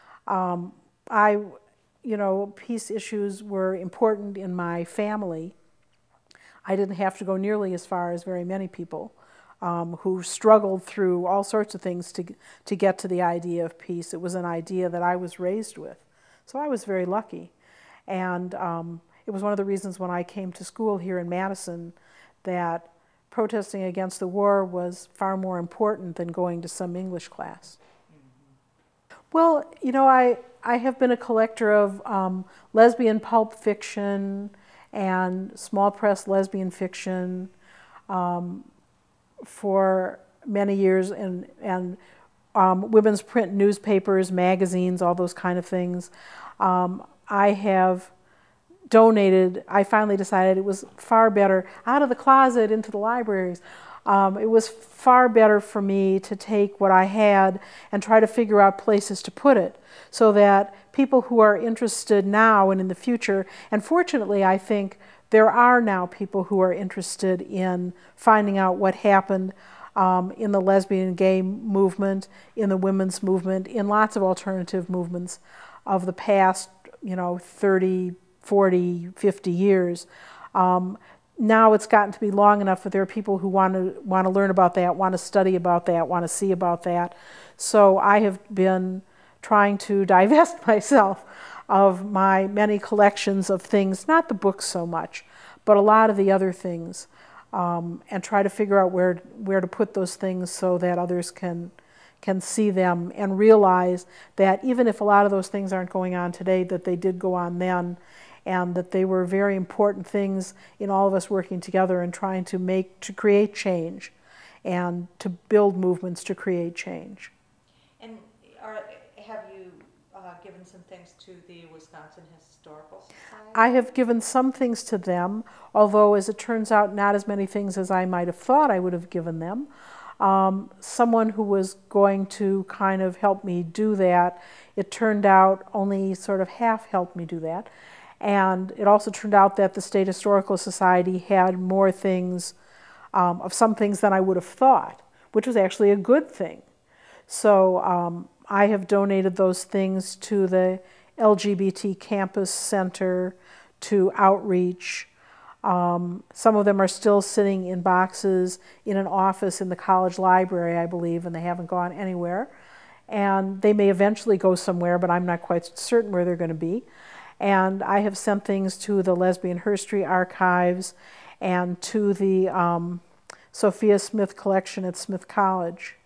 Peace issues were important in my family. I didn't have to go nearly as far as very many people who struggled through all sorts of things to get to the idea of peace. It was an idea that I was raised with. So I was very lucky. And it was one of the reasons when I came to school here in Madison that protesting against the war was far more important than going to some English class. Well, I have been a collector of lesbian pulp fiction and small press lesbian fiction for many years, and women's print newspapers, magazines, all those kind of things. I have donated, I finally decided it was far better, out of the closet into the libraries. It was far better for me to take what I had and try to figure out places to put it so that people who are interested now and in the future, and fortunately I think there are now people who are interested in finding out what happened in the lesbian and gay movement, in the women's movement, in lots of alternative movements of the past, 30, 40, 50 years. Now it's gotten to be long enough that there are people who want to learn about that, want to study about that, want to see about that. So I have been trying to divest myself of my many collections of things, not the books so much, but a lot of the other things, and try to figure out where to put those things so that others can see them and realize that even if a lot of those things aren't going on today, that they did go on then, and that they were very important things in all of us working together and trying to create change and to build movements to create change. And have you given some things to the Wisconsin Historical Society? I have given some things to them, although as it turns out, not as many things as I might have thought I would have given them. Someone who was going to kind of help me do that, it turned out only sort of half helped me do that. And it also turned out that the State Historical Society had more things, of some things than I would have thought, which was actually a good thing. So I have donated those things to the LGBT Campus Center, to Outreach. Some of them are still sitting in boxes in an office in the college library, I believe, and they haven't gone anywhere. And they may eventually go somewhere, but I'm not quite certain where they're going to be. And I have sent things to the Lesbian Herstory Archives and to the Sophia Smith Collection at Smith College.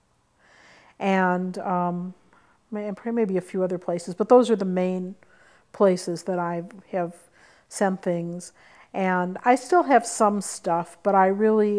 And maybe a few other places, but those are the main places that I have sent things. And I still have some stuff, but I really,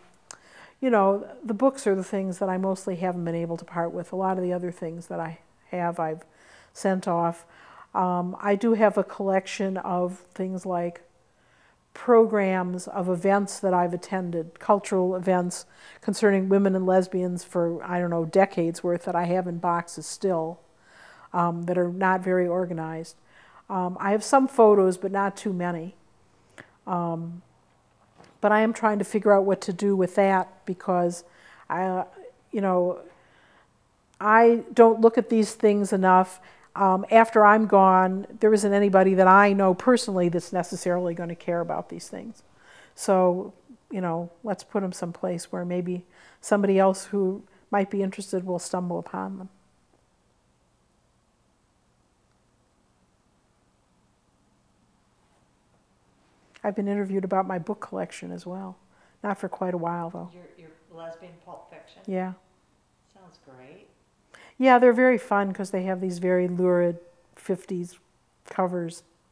the books are the things that I mostly haven't been able to part with. A lot of the other things that I have, I've sent off. I do have a collection of things like programs of events that I've attended, cultural events concerning women and lesbians for, decades worth that I have in boxes still, that are not very organized. I have some photos, but not too many. But I am trying to figure out what to do with that because I don't look at these things enough. After I'm gone, there isn't anybody that I know personally that's necessarily going to care about these things. So, let's put them someplace where maybe somebody else who might be interested will stumble upon them. I've been interviewed about my book collection as well. Not for quite a while, though. Your lesbian pulp fiction? Yeah. Sounds great. Yeah, they're very fun because they have these very lurid 50s covers.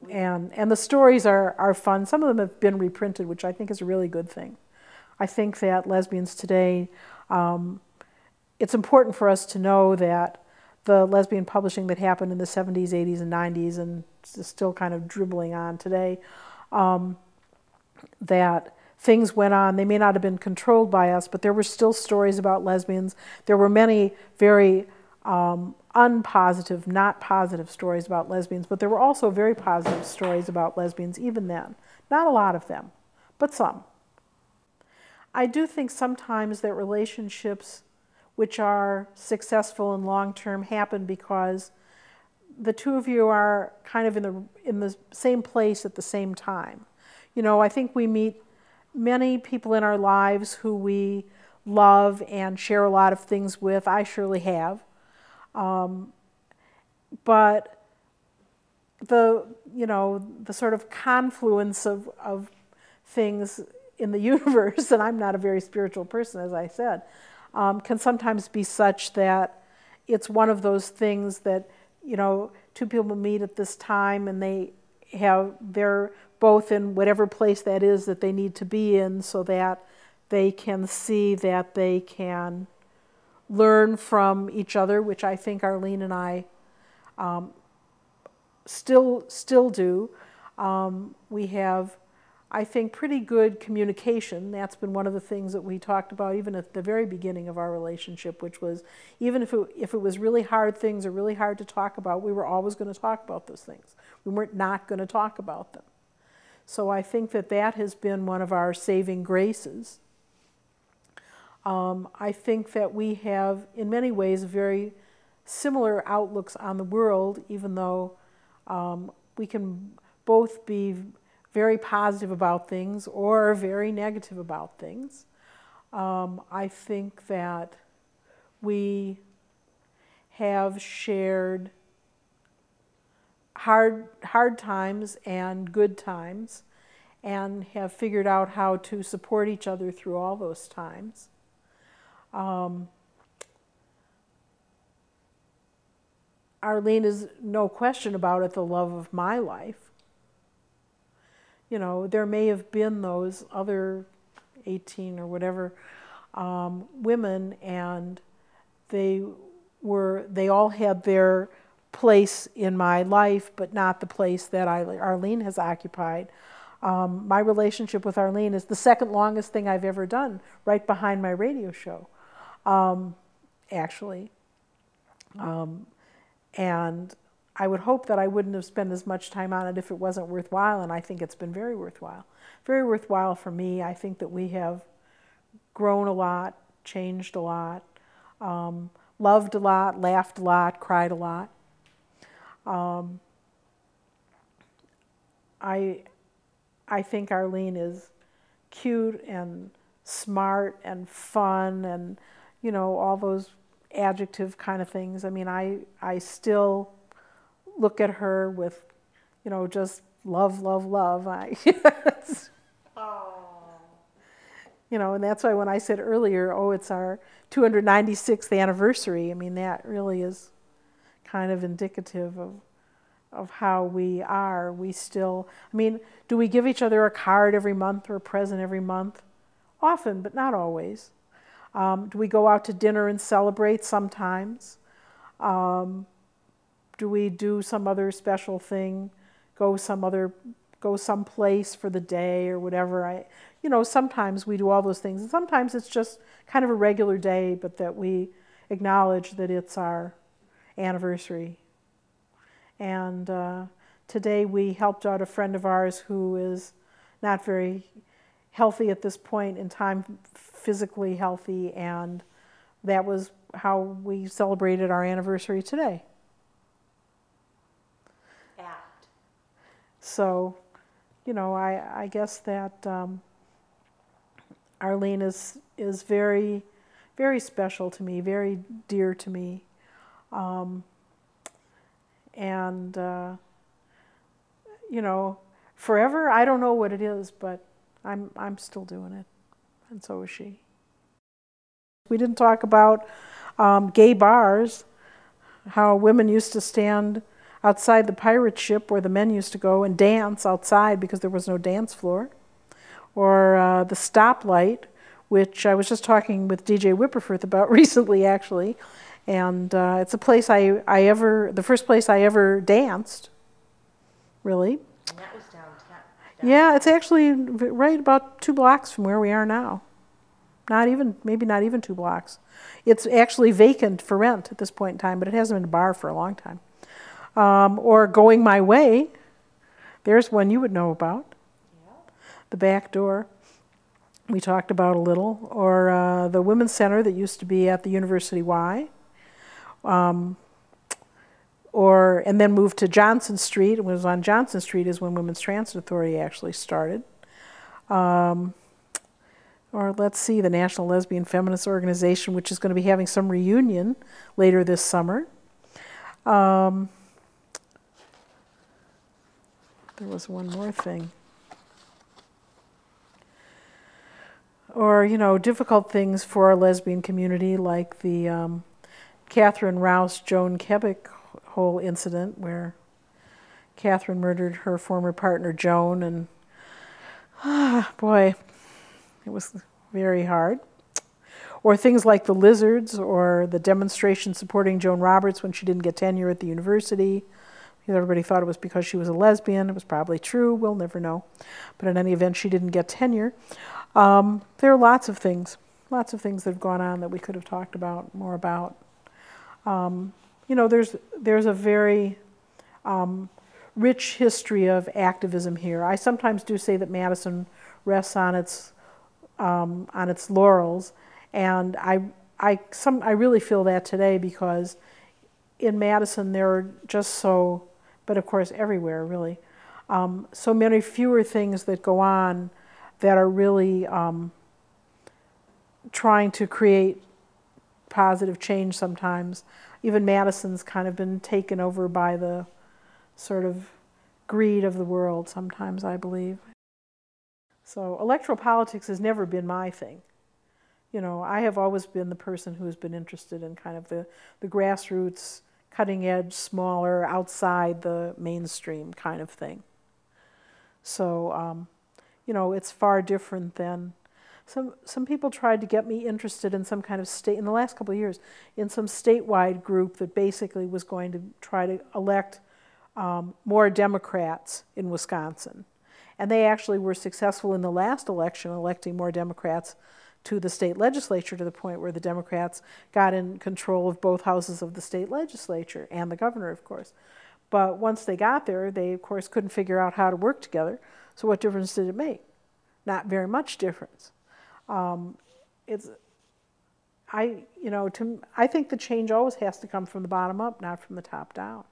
And the stories are fun. Some of them have been reprinted, which I think is a really good thing. I think that lesbians today, it's important for us to know that the lesbian publishing that happened in the 70s, 80s, and 90s, and is still kind of dribbling on today, that things went on. They may not have been controlled by us, but there were still stories about lesbians. There were many very unpositive, not positive stories about lesbians, but there were also very positive stories about lesbians even then. Not a lot of them, but some. I do think sometimes that relationships which are successful and long-term happen because the two of you are kind of in the same place at the same time. You know, I think we meet many people in our lives who we love and share a lot of things with. I surely have. But the sort of confluence of things in the universe, and I'm not a very spiritual person, as I said, can sometimes be such that it's one of those things that, you know, two people meet at this time and they're both in whatever place that is that they need to be in, so that they can see that they can learn from each other, which I think Arlene and I still do. We have, I think, pretty good communication. That's been one of the things that we talked about even at the very beginning of our relationship, which was even if it was really hard things or really hard to talk about, we were always going to talk about those things. We weren't not going to talk about them. So I think that has been one of our saving graces. I think that we have, in many ways, very similar outlooks on the world, even though we can both be very positive about things or very negative about things. I think that we have shared hard times and good times and have figured out how to support each other through all those times. Arlene is, no question about it, the love of my life. You know, there may have been those other 18 or whatever women, and they all had their place in my life, but not the place that Arlene has occupied. My relationship with Arlene is the second longest thing I've ever done, right behind my radio show, actually. And I would hope that I wouldn't have spent as much time on it if it wasn't worthwhile, and I think it's been very worthwhile. Very worthwhile for me. I think that we have grown a lot, changed a lot, loved a lot, laughed a lot, cried a lot. I think Arlene is cute and smart and fun and, you know, all those adjective kind of things. I mean, I still look at her with, you know, just love, love, love. You know, and that's why when I said earlier, oh, it's our 296th anniversary, I mean, that really is kind of indicative of how we are. We still, I mean, do we give each other a card every month or a present every month? Often, but not always. Do we go out to dinner and celebrate? Sometimes. Do we do some other special thing? Go someplace for the day or whatever? You know, sometimes we do all those things. And sometimes it's just kind of a regular day, but that we acknowledge that it's our anniversary. And today we helped out a friend of ours who is not very healthy at this point in time, physically healthy, and that was how we celebrated our anniversary today. Apt. So, you know, I guess that Arlene is very, very special to me, very dear to me. And, you know, forever, I don't know what it is, but I'm still doing it, and so is she. We didn't talk about gay bars, how women used to stand outside the pirate ship where the men used to go and dance outside because there was no dance floor. Or the stoplight, which I was just talking with DJ Whipperforth about recently, actually. And it's a place the first place I ever danced, really. And that was downtown. Yeah, it's actually right about 2 blocks from where we are now. Maybe not even 2 blocks. It's actually vacant for rent at this point in time, but it hasn't been a bar for a long time. Or Going My Way, there's one you would know about. Yeah. The back door, we talked about a little. Or the Women's Center that used to be at the University Y. And then moved to Johnson Street. It was on Johnson Street is when Women's Transit Authority actually started. Or let's see, the National Lesbian Feminist Organization, which is going to be having some reunion later this summer. There was one more thing. Or, difficult things for our lesbian community, like the Catherine Rouse, Joan Kebbick whole incident where Catherine murdered her former partner, Joan, and boy, it was very hard. Or things like the Lizards, or the demonstration supporting Joan Roberts when she didn't get tenure at the university. Everybody thought it was because she was a lesbian. It was probably true. We'll never know. But in any event, she didn't get tenure. There are lots of things that have gone on that we could have talked more about. There's a very rich history of activism here. I sometimes do say that Madison rests on its laurels, and I really feel that today, because in Madison there are just so, but of course everywhere really, so many fewer things that go on that are really trying to create positive change sometimes. Even Madison's kind of been taken over by the sort of greed of the world sometimes, I believe. So electoral politics has never been my thing. I have always been the person who has been interested in kind of the grassroots, cutting edge, smaller, outside the mainstream kind of thing. So, it's far different than some people tried to get me interested in some kind of in the last couple of years, in some statewide group that basically was going to try to elect more Democrats in Wisconsin. And they actually were successful in the last election, electing more Democrats to the state legislature, to the point where the Democrats got in control of both houses of the state legislature, and the governor, of course. But once they got there, they, of course, couldn't figure out how to work together. So what difference did it make? Not very much difference. I think the change always has to come from the bottom up, not from the top down.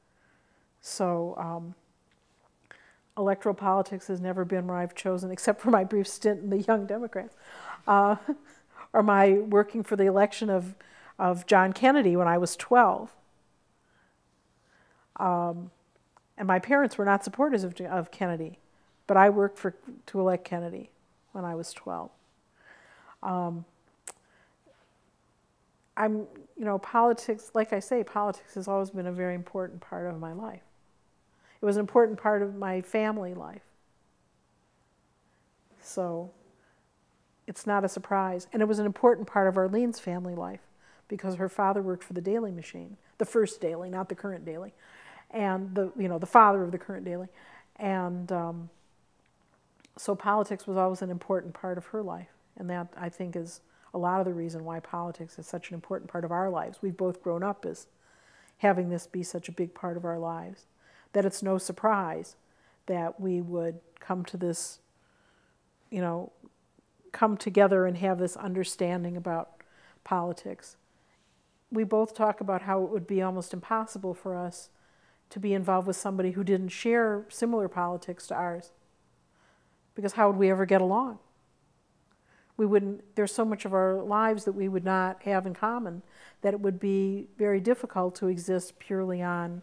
So electoral politics has never been where I've chosen, except for my brief stint in the Young Democrats, or my working for the election of John Kennedy when I was 12. And my parents were not supporters of Kennedy, but I worked to elect Kennedy when I was 12. Politics, like I say, politics has always been a very important part of my life. It was an important part of my family life. So it's not a surprise. And it was an important part of Arlene's family life, because her father worked for the Daily Machine, the first Daily, not the current Daily, and the father of the current Daily. And so politics was always an important part of her life. And that, I think, is a lot of the reason why politics is such an important part of our lives. We've both grown up as having this be such a big part of our lives, that it's no surprise that we would come to this, come together and have this understanding about politics. We both talk about how it would be almost impossible for us to be involved with somebody who didn't share similar politics to ours, because how would we ever get along? There's so much of our lives that we would not have in common that it would be very difficult to exist purely on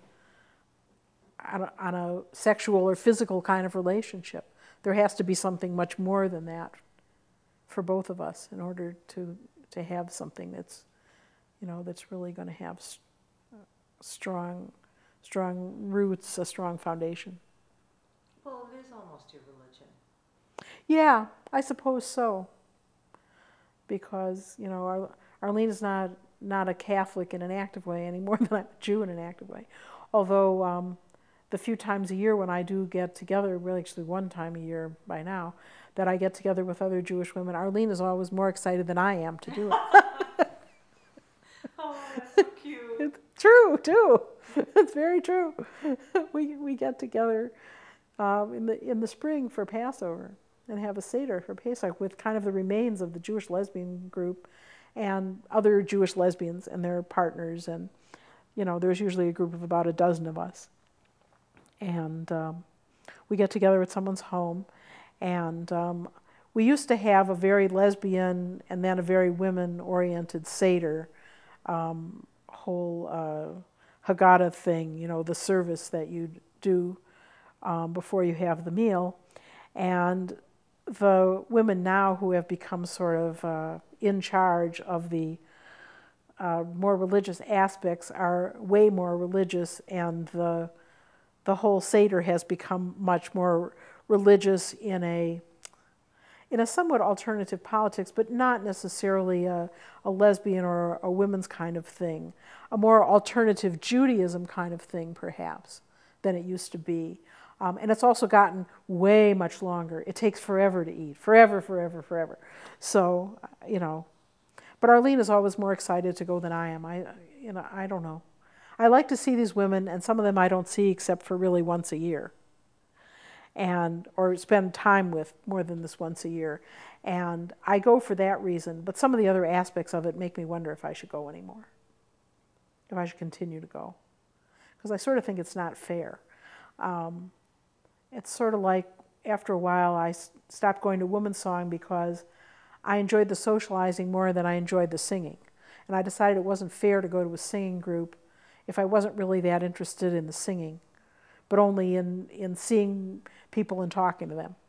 a sexual or physical kind of relationship. There has to be something much more than that for both of us in order to have something that's really going to have strong strong roots, a strong foundation. Well, it is almost your religion. Yeah, I suppose so. Because, Arlene is not a Catholic in an active way any more than I'm a Jew in an active way. Although the few times a year when I do get together, really actually one time a year by now, that I get together with other Jewish women, Arlene is always more excited than I am to do it. Oh, that's so cute. It's true, too. It's very true. We get together in the spring for Passover and have a Seder for Pesach with kind of the remains of the Jewish lesbian group and other Jewish lesbians and their partners. And, there's usually a group of about a dozen of us. And we get together at someone's home. And we used to have a very lesbian and then a very women-oriented Seder, whole Haggadah thing, the service that you do before you have the meal. And the women now who have become sort of in charge of the more religious aspects are way more religious, and the whole Seder has become much more religious in a somewhat alternative politics, but not necessarily a lesbian or a women's kind of thing, a more alternative Judaism kind of thing, perhaps, than it used to be. And it's also gotten way much longer. It takes forever to eat, forever. So, but Arlene is always more excited to go than I am. I don't know. I like to see these women, and some of them I don't see except for really once a year, or spend time with more than this once a year. And I go for that reason, but some of the other aspects of it make me wonder if I should go anymore, if I should continue to go, because I sort of think it's not fair. It's sort of like after a while I stopped going to Women's Song because I enjoyed the socializing more than I enjoyed the singing. And I decided it wasn't fair to go to a singing group if I wasn't really that interested in the singing, but only in seeing people and talking to them.